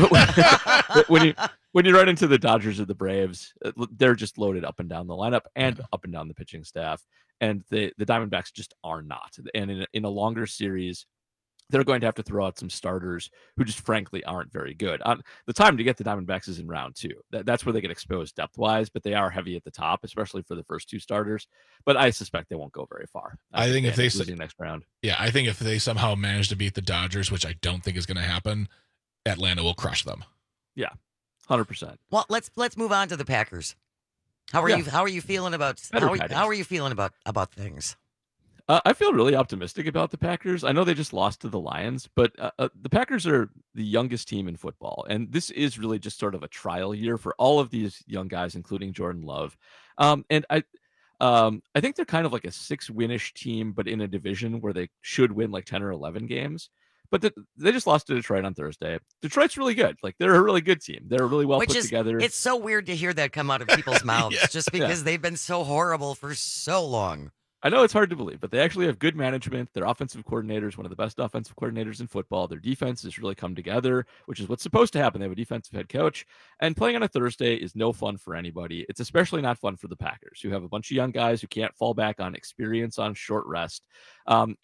when you run into the Dodgers or the Braves, they're just loaded up and down the lineup and up and down the pitching staff. And the Diamondbacks just are not. And in a longer series, they're going to have to throw out some starters who just frankly aren't very good. The time to get the Diamondbacks is in round 2. That's where they get exposed depth-wise, but they are heavy at the top, especially for the first 2 starters. But I suspect they won't go very far. I think if they losing next round. Yeah, I think if they somehow manage to beat the Dodgers, which I don't think is going to happen, Atlanta will crush them. Yeah, 100%. Well, let's move on to the Packers. How are you feeling about things? I feel really optimistic about the Packers. I know they just lost to the Lions, but the Packers are the youngest team in football, and this is really just sort of a trial year for all of these young guys, including Jordan Love. And I think they're kind of like a 6-win-ish team, but in a division where they should win like 10 or 11 games. But they just lost to Detroit on Thursday. Detroit's really good. Like they're a really good team. They're really well put together. It's so weird to hear that come out of people's mouths, just because they've been so horrible for so long. I know it's hard to believe, but they actually have good management. Their offensive coordinator is one of the best offensive coordinators in football. Their defense has really come together, which is what's supposed to happen. They have a defensive head coach, and playing on a Thursday is no fun for anybody. It's especially not fun for the Packers, who have a bunch of young guys who can't fall back on experience on short rest. And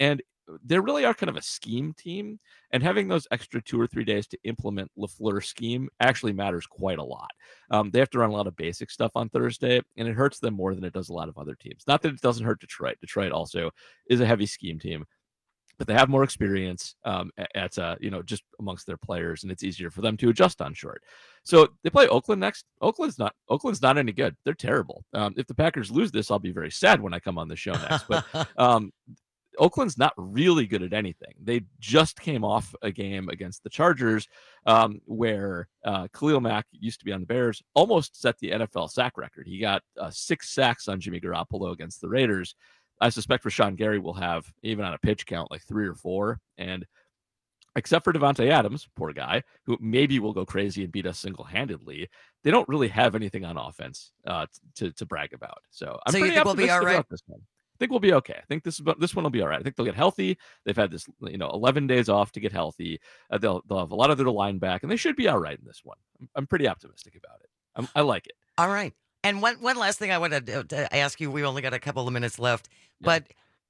they really are kind of a scheme team, and having those extra 2 or 3 days to implement LaFleur's scheme actually matters quite a lot. They have to run a lot of basic stuff on Thursday, and it hurts them more than it does a lot of other teams. Not that it doesn't hurt Detroit. Detroit also is a heavy scheme team, but they have more experience at just amongst their players, and it's easier for them to adjust on short. So they play Oakland next. Oakland's not any good. They're terrible. If the Packers lose this, I'll be very sad when I come on the show next. But Oakland's not really good at anything. They just came off a game against the Chargers where Khalil Mack used to be on the Bears, almost set the NFL sack record. He got 6 sacks on Jimmy Garoppolo against the Raiders. I suspect Rashawn Gary will have, even on a pitch count, like 3 or 4. And except for Devontae Adams, poor guy, who maybe will go crazy and beat us single-handedly, they don't really have anything on offense to brag about. So I'm pretty you think we'll be all right? about this one. I think we'll be okay. I think this one will be all right. I think they'll get healthy. They've had this 11 days off to get healthy. They'll have a lot of their line back, and they should be all right in this one. I'm pretty optimistic about it. I like it. All right. And one last thing I wanted to ask you. We only got a couple of minutes left, but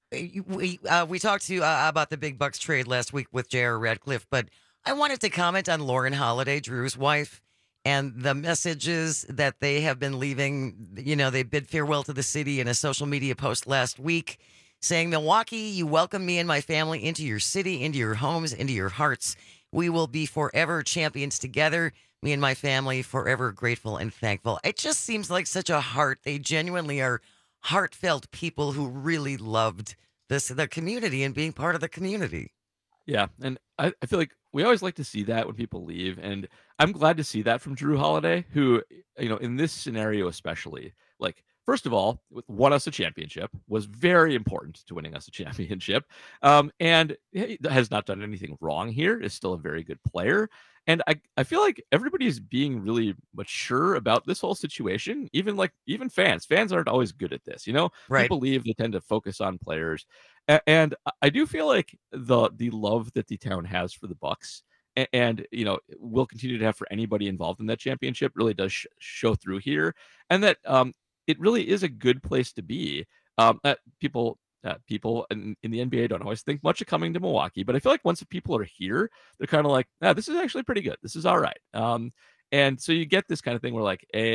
we talked to you about the big Bucks trade last week with J.R. Radcliffe, but I wanted to comment on Lauren Holiday, Drew's wife, and the messages that they have been leaving. They bid farewell to the city in a social media post last week saying, "Milwaukee, you welcome me and my family into your city, into your homes, into your hearts. We will be forever champions together. Me and my family forever grateful and thankful." It just seems like such a they genuinely are heartfelt people who really loved the community and being part of the community. Yeah, and I feel like we always like to see that when people leave, and I'm glad to see that from Drew Holiday, who, in this scenario especially, like, first of all, won us a championship, was very important to winning us a championship, and he has not done anything wrong here, is still a very good player. And I feel like everybody's being really mature about this whole situation. Even fans aren't always good at this. Right. People leave, they tend to focus on players, and I do feel like the love that the town has for the Bucks, and will continue to have for anybody involved in that championship, really does show through here, and that it really is a good place to be. People in the NBA don't always think much of coming to Milwaukee, but I feel like once people are here, they're kind of like, this is actually pretty good. This is all right. And so you get this kind of thing where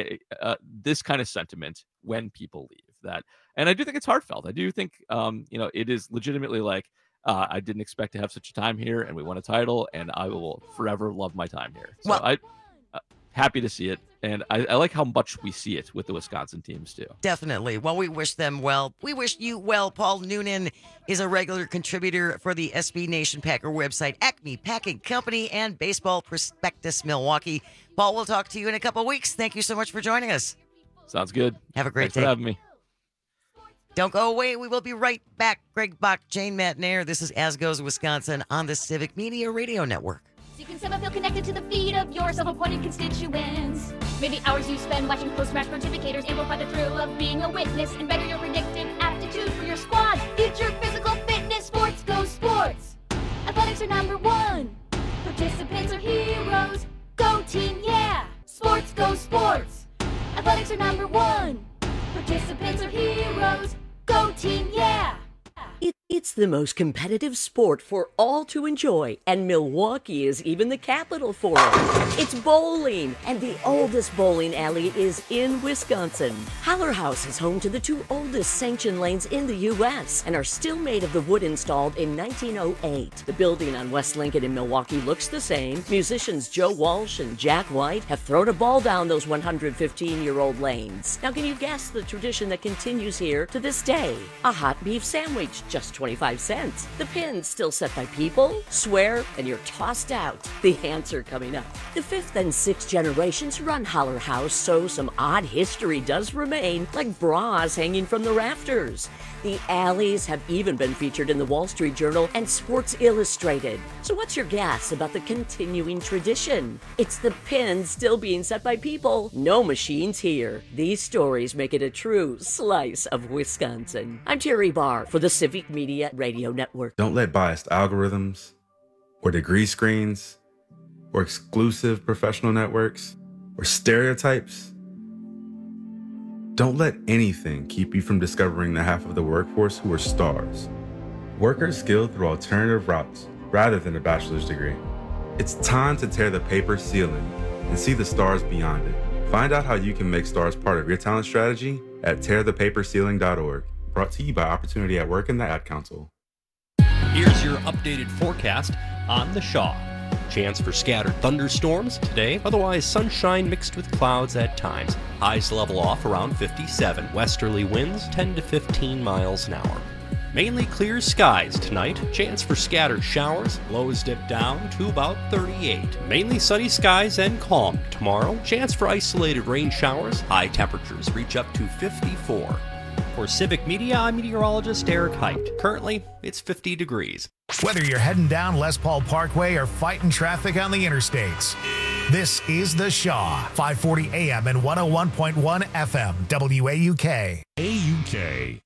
this kind of sentiment when people leave and I do think it's heartfelt. I do think, it is legitimately like, I didn't expect to have such a time here, and we won a title, and I will forever love my time here. So I'm happy to see it. And I like how much we see it with the Wisconsin teams, too. Definitely. Well, we wish them well. We wish you well. Paul Noonan is a regular contributor for the SB Nation Packer website, Acme Packing Company, and Baseball Prospectus Milwaukee. Paul, we'll talk to you in a couple of weeks. Thank you so much for joining us. Sounds good. Have a great Thanks day. for having me. Don't go away. We will be right back. Greg Bach, Jane Matnair. This is As Goes Wisconsin on the Civic Media Radio Network. So you can somehow feel connected to the feet of your self-appointed constituents. Maybe hours you spend watching post-match pontificators amplify the thrill of being a witness and better your predictive aptitude for your squad. Future physical fitness, sports go sports. Athletics are number one. Participants are heroes. Go team, yeah. Sports go sports. Athletics are number one. Participants are heroes. Go team, yeah. It's the most competitive sport for all to enjoy, and Milwaukee is even the capital for it. It's bowling, and the oldest bowling alley is in Wisconsin. Haller House is home to the 2 oldest sanctioned lanes in the U.S. and are still made of the wood installed in 1908. The building on West Lincoln in Milwaukee looks the same. Musicians Joe Walsh and Jack White have thrown a ball down those 115-year-old lanes. Now, can you guess the tradition that continues here to this day? A hot beef sandwich, just 25 cents. The pins still set by people, swear, and you're tossed out. The answer coming up. The 5th and 6th generations run Haller House, so some odd history does remain, like bras hanging from the rafters. The alleys have even been featured in the Wall Street Journal and Sports Illustrated. So what's your guess about the continuing tradition? It's the pins still being set by people. No machines here. These stories make it a true slice of Wisconsin. I'm Terry Barr for the Civic Media Radio Network. Don't let biased algorithms or degree screens or exclusive professional networks or stereotypes. Don't let anything keep you from discovering the half of the workforce who are stars, Workers skilled through alternative routes rather than a bachelor's degree. It's time to tear the paper ceiling and see the stars beyond it. Find out how you can make stars part of your talent strategy at tearthepaperceiling.org. Brought to you by Opportunity at Work and the Ad Council. Here's your updated forecast on the Shaw. Chance for scattered thunderstorms today, otherwise sunshine mixed with clouds at times. Highs level off around 57. Westerly winds 10 to 15 miles an hour. Mainly clear skies tonight. Chance for scattered showers. Lows dip down to about 38. Mainly sunny skies and calm tomorrow. Chance for isolated rain showers. High temperatures reach up to 54. For Civic Media, I'm meteorologist Eric Height. Currently, it's 50 degrees. Whether you're heading down Les Paul Parkway or fighting traffic on the interstates, this is The Shaw, 540 AM and 101.1 FM, WAUK. AUK.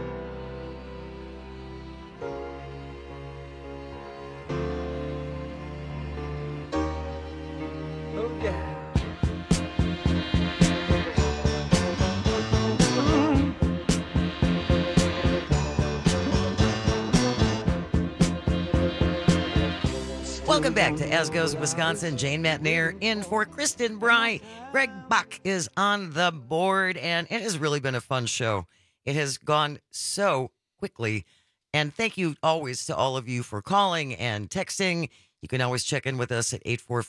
Welcome back to As Goes Wisconsin. Jane Matnair in for Kristen Bry. Greg Bach is on the board, and it has really been a fun show. It has gone so quickly, and thank you always to all of you for calling and texting. You can always check in with us at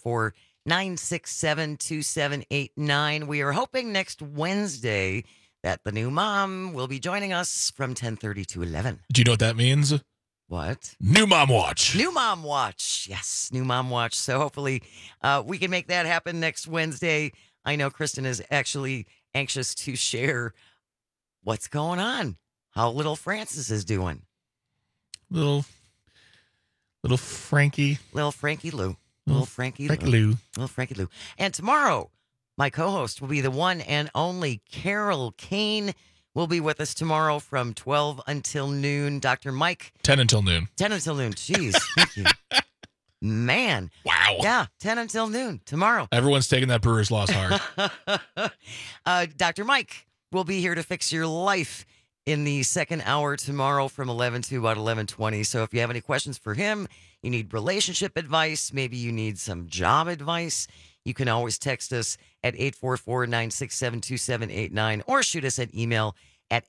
844-967-2789. We are hoping next Wednesday that the new mom will be joining us from 10:30 to 11. Do you know what that means? What? New Mom Watch. New Mom Watch. Yes, New Mom Watch. So hopefully we can make that happen next Wednesday. I know Kristen is actually anxious to share what's going on, how little Francis is doing. Little Frankie. Little Frankie Lou. Little Frankie Lou. Little Frankie Lou. And tomorrow, my co-host will be the one and only Carol Kane. Will be with us tomorrow from 12 until noon. Dr. Mike. 10 until noon. 10 until noon. Jeez. Thank you. Man. Wow. Yeah, 10 until noon tomorrow. Everyone's taking that Brewers loss hard. Dr. Mike will be here to fix your life in the second hour tomorrow from 11 to about 11:20. So if you have any questions for him, you need relationship advice, maybe you need some job advice, you can always text us at 844-967-2789 or shoot us an email at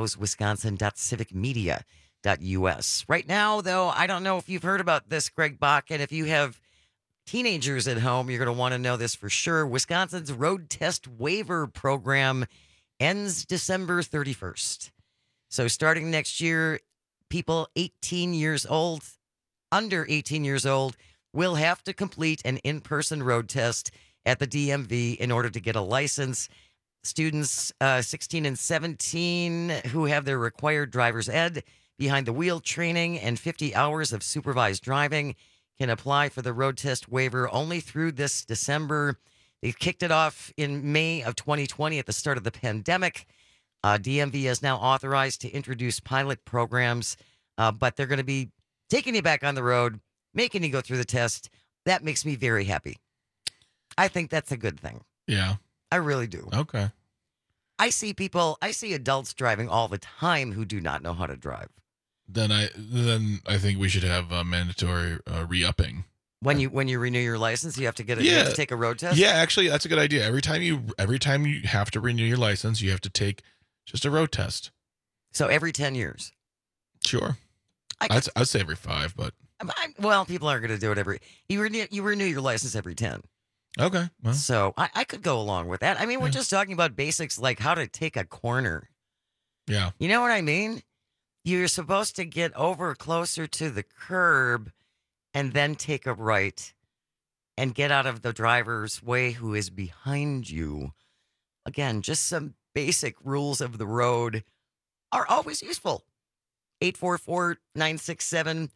asgoeswisconsin.civicmedia.us. Right now, though, I don't know if you've heard about this, Greg Bach, and if you have teenagers at home, you're going to want to know this for sure. Wisconsin's road test waiver program ends December 31st. So starting next year, people 18 years old, under 18 years old, will have to complete an in-person road test at the DMV in order to get a license. Students 16 and 17 who have their required driver's ed, behind the wheel training, and 50 hours of supervised driving can apply for the road test waiver only through this December. They kicked it off in May of 2020 at the start of the pandemic. DMV is now authorized to introduce pilot programs, but they're going to be taking you back on the road, making you go through the test. That makes me very happy. I think that's a good thing. Yeah. I really do. Okay. I see adults driving all the time who do not know how to drive. Then I think we should have mandatory re-upping. When you renew your license, you have to you have to take a road test? Yeah, actually that's a good idea. Every time you have to renew your license, you have to take just a road test. So every 10 years. Sure. I'd say every 5, but well, people aren't going to do it you renew your license every 10. Okay. Well. So I could go along with that. I mean, we're just talking about basics like how to take a corner. Yeah. You know what I mean? You're supposed to get over closer to the curb and then take a right and get out of the driver's way who is behind you. Again, just some basic rules of the road are always useful. 844-967-2789,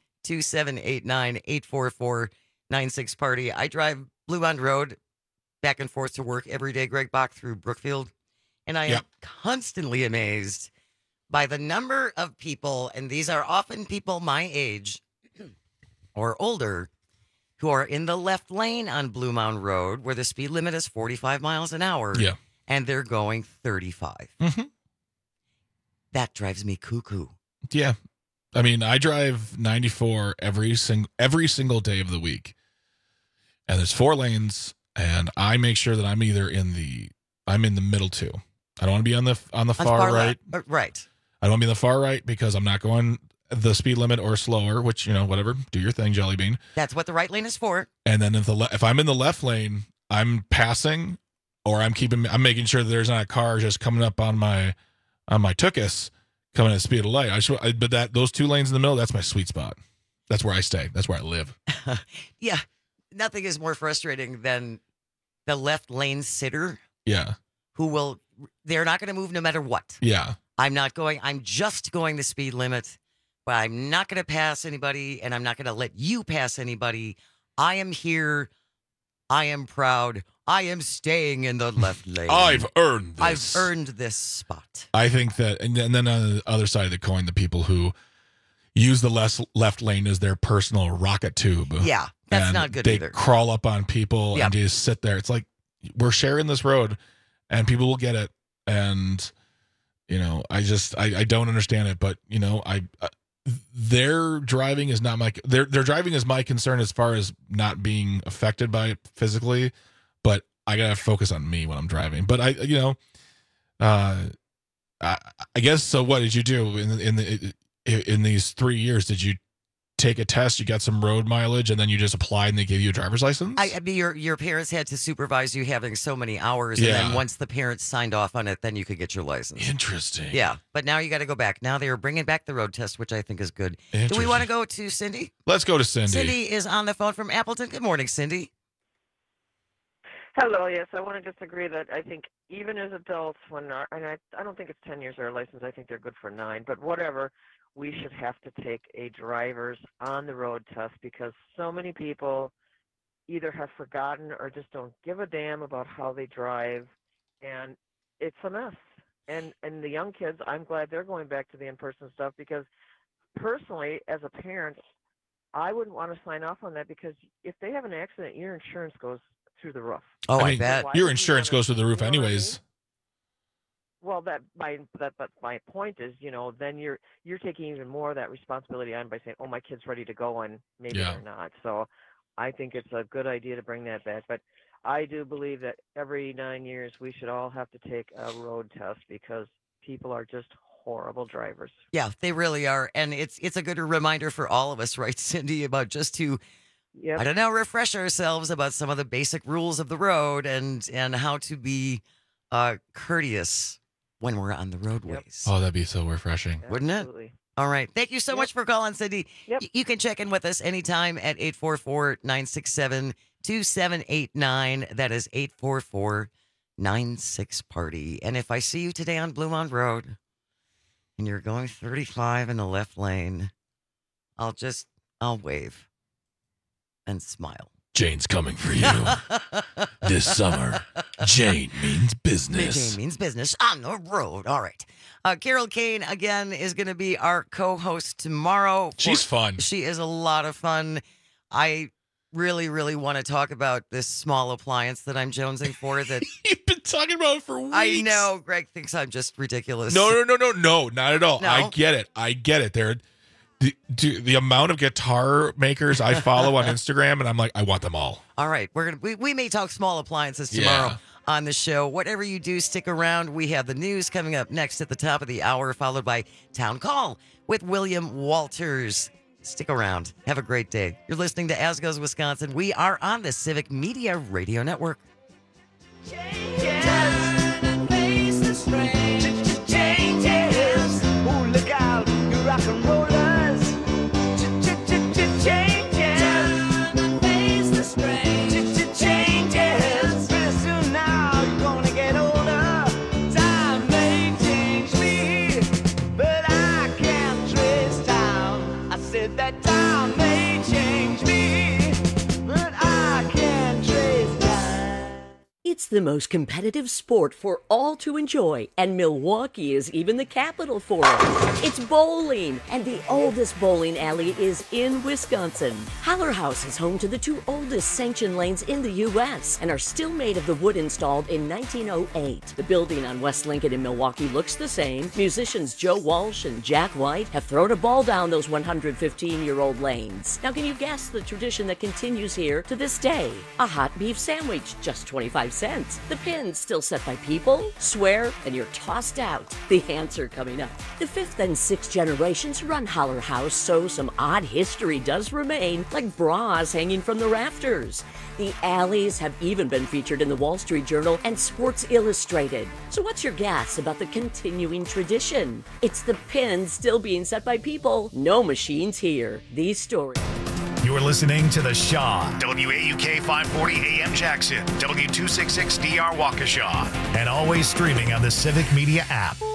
844-96-PARTY. I drive Blue Bond Road back and forth to work every day, Greg Bach, through Brookfield. And I am constantly amazed by the number of people, and these are often people my age or older, who are in the left lane on Blue Mound Road where the speed limit is 45 miles an hour. Yeah. And they're going 35. Mm-hmm. That drives me cuckoo. Yeah. I mean, I drive 94 every single day of the week, and there's 4 lanes, and I make sure that I'm either in the middle too. I don't want to be on the far right. Right. I don't want to be in the far right because I'm not going the speed limit or slower. Which, whatever, do your thing, Jelly Bean. That's what the right lane is for. And then if I'm in the left lane, I'm passing, or I'm making sure that there's not a car just coming up on my tuchus coming at the speed of light. But those 2 lanes in the middle, that's my sweet spot. That's where I stay. That's where I live. Yeah. Nothing is more frustrating than the left lane sitter. Yeah. They're not going to move no matter what. Yeah. I'm just going the speed limit, but I'm not going to pass anybody, and I'm not going to let you pass anybody. I am here. I am proud. I am staying in the left lane. I've earned this. I've earned this spot. I think that, and then on the other side of the coin, the people who use the left lane as their personal rocket tube. Yeah, that's not good they either. They crawl up on people and just sit there. It's like, we're sharing this road, and people will get it. And, I don't understand it, but, their driving is not their driving is my concern as far as not being affected by it physically, but I gotta focus on me when I'm driving. But I guess so. What did you do in these 3 years? Did you take a test? You got some road mileage, and then you just applied, and they gave you a driver's license? I mean, your parents had to supervise you having so many hours, and then once the parents signed off on it, then you could get your license. Interesting. Yeah, but now you got to go back. Now they are bringing back the road test, which I think is good. Do we want to go to Cindy? Let's go to Cindy. Cindy is on the phone from Appleton. Good morning, Cindy. Hello. Yes, I want to disagree that I think even as adults, and I don't think it's 10 years or a license. I think they're good for 9. But whatever. We should have to take a driver's on the road test because so many people either have forgotten or just don't give a damn about how they drive, and it's a mess. And the young kids, I'm glad they're going back to the in-person stuff because personally, as a parent, I wouldn't want to sign off on that because if they have an accident, your insurance goes through the roof. Oh, I bet. Your insurance goes through the roof anyways. Well, but my point is, then you're taking even more of that responsibility on by saying, "Oh, my kid's ready to go," and maybe they're not. So, I think it's a good idea to bring that back. But I do believe that every 9 years we should all have to take a road test because people are just horrible drivers. Yeah, they really are, and it's a good reminder for all of us, right, Cindy, about just to, I don't know, refresh ourselves about some of the basic rules of the road and how to be courteous when we're on the roadways. Oh, that'd be so refreshing. Wouldn't it? All right. Thank you so much for calling, Cindy. You can check in with us anytime at 844-967-2789. That is 844-96-PARTY. And if I see you today on Bluemont Road and you're going 35 in the left lane, I'll wave and smile. Jane's coming for you this summer. Jane means business. Jane means business on the road. All right. Carol Kane, again, is going to be our co-host tomorrow. She's fun. She is a lot of fun. I really, really want to talk about this small appliance that I'm jonesing for. That You've been talking about it for weeks. I know. Greg thinks I'm just ridiculous. No, not at all. No? I get it. The amount of guitar makers I follow on Instagram, and I'm like, I want them all. All right, we may talk small appliances tomorrow on the show. Whatever you do, stick around. We have the news coming up next at the top of the hour, followed by Town Call with William Walters. Stick around. Have a great day. You're listening to As Goes Wisconsin. We are on the Civic Media Radio Network. Oh, look out, you rock and rollers. Changes. Pretty soon now you're gonna get older. Time may change me, but I can't trace time. I said that time may change me, but I can't trace time. It's the most competitive sport for all to enjoy, and Milwaukee is even the capital for it. It's bowling, and the oldest bowling alley is in Wisconsin. Haller House is home to the two oldest sanctioned lanes in the U.S. and are still made of the wood installed in 1908. The building on West Lincoln in Milwaukee looks the same. Musicians Joe Walsh and Jack White have thrown a ball down those 115-year-old lanes. Now, can you guess the tradition that continues here to this day? A hot beef sandwich, just 25 cents. The pins still set by people, swear, and you're tossed out. The answer coming up. The fifth and sixth generations run Haller House, so some odd history does remain, like bras hanging from the rafters. The alleys have even been featured in the Wall Street Journal and Sports Illustrated. So what's your guess about the continuing tradition? It's the pins still being set by people. No machines here. These stories. You're listening to The Shaw, WAUK 540 AM Jackson, W266DR Waukesha, and always streaming on the Civic Media app.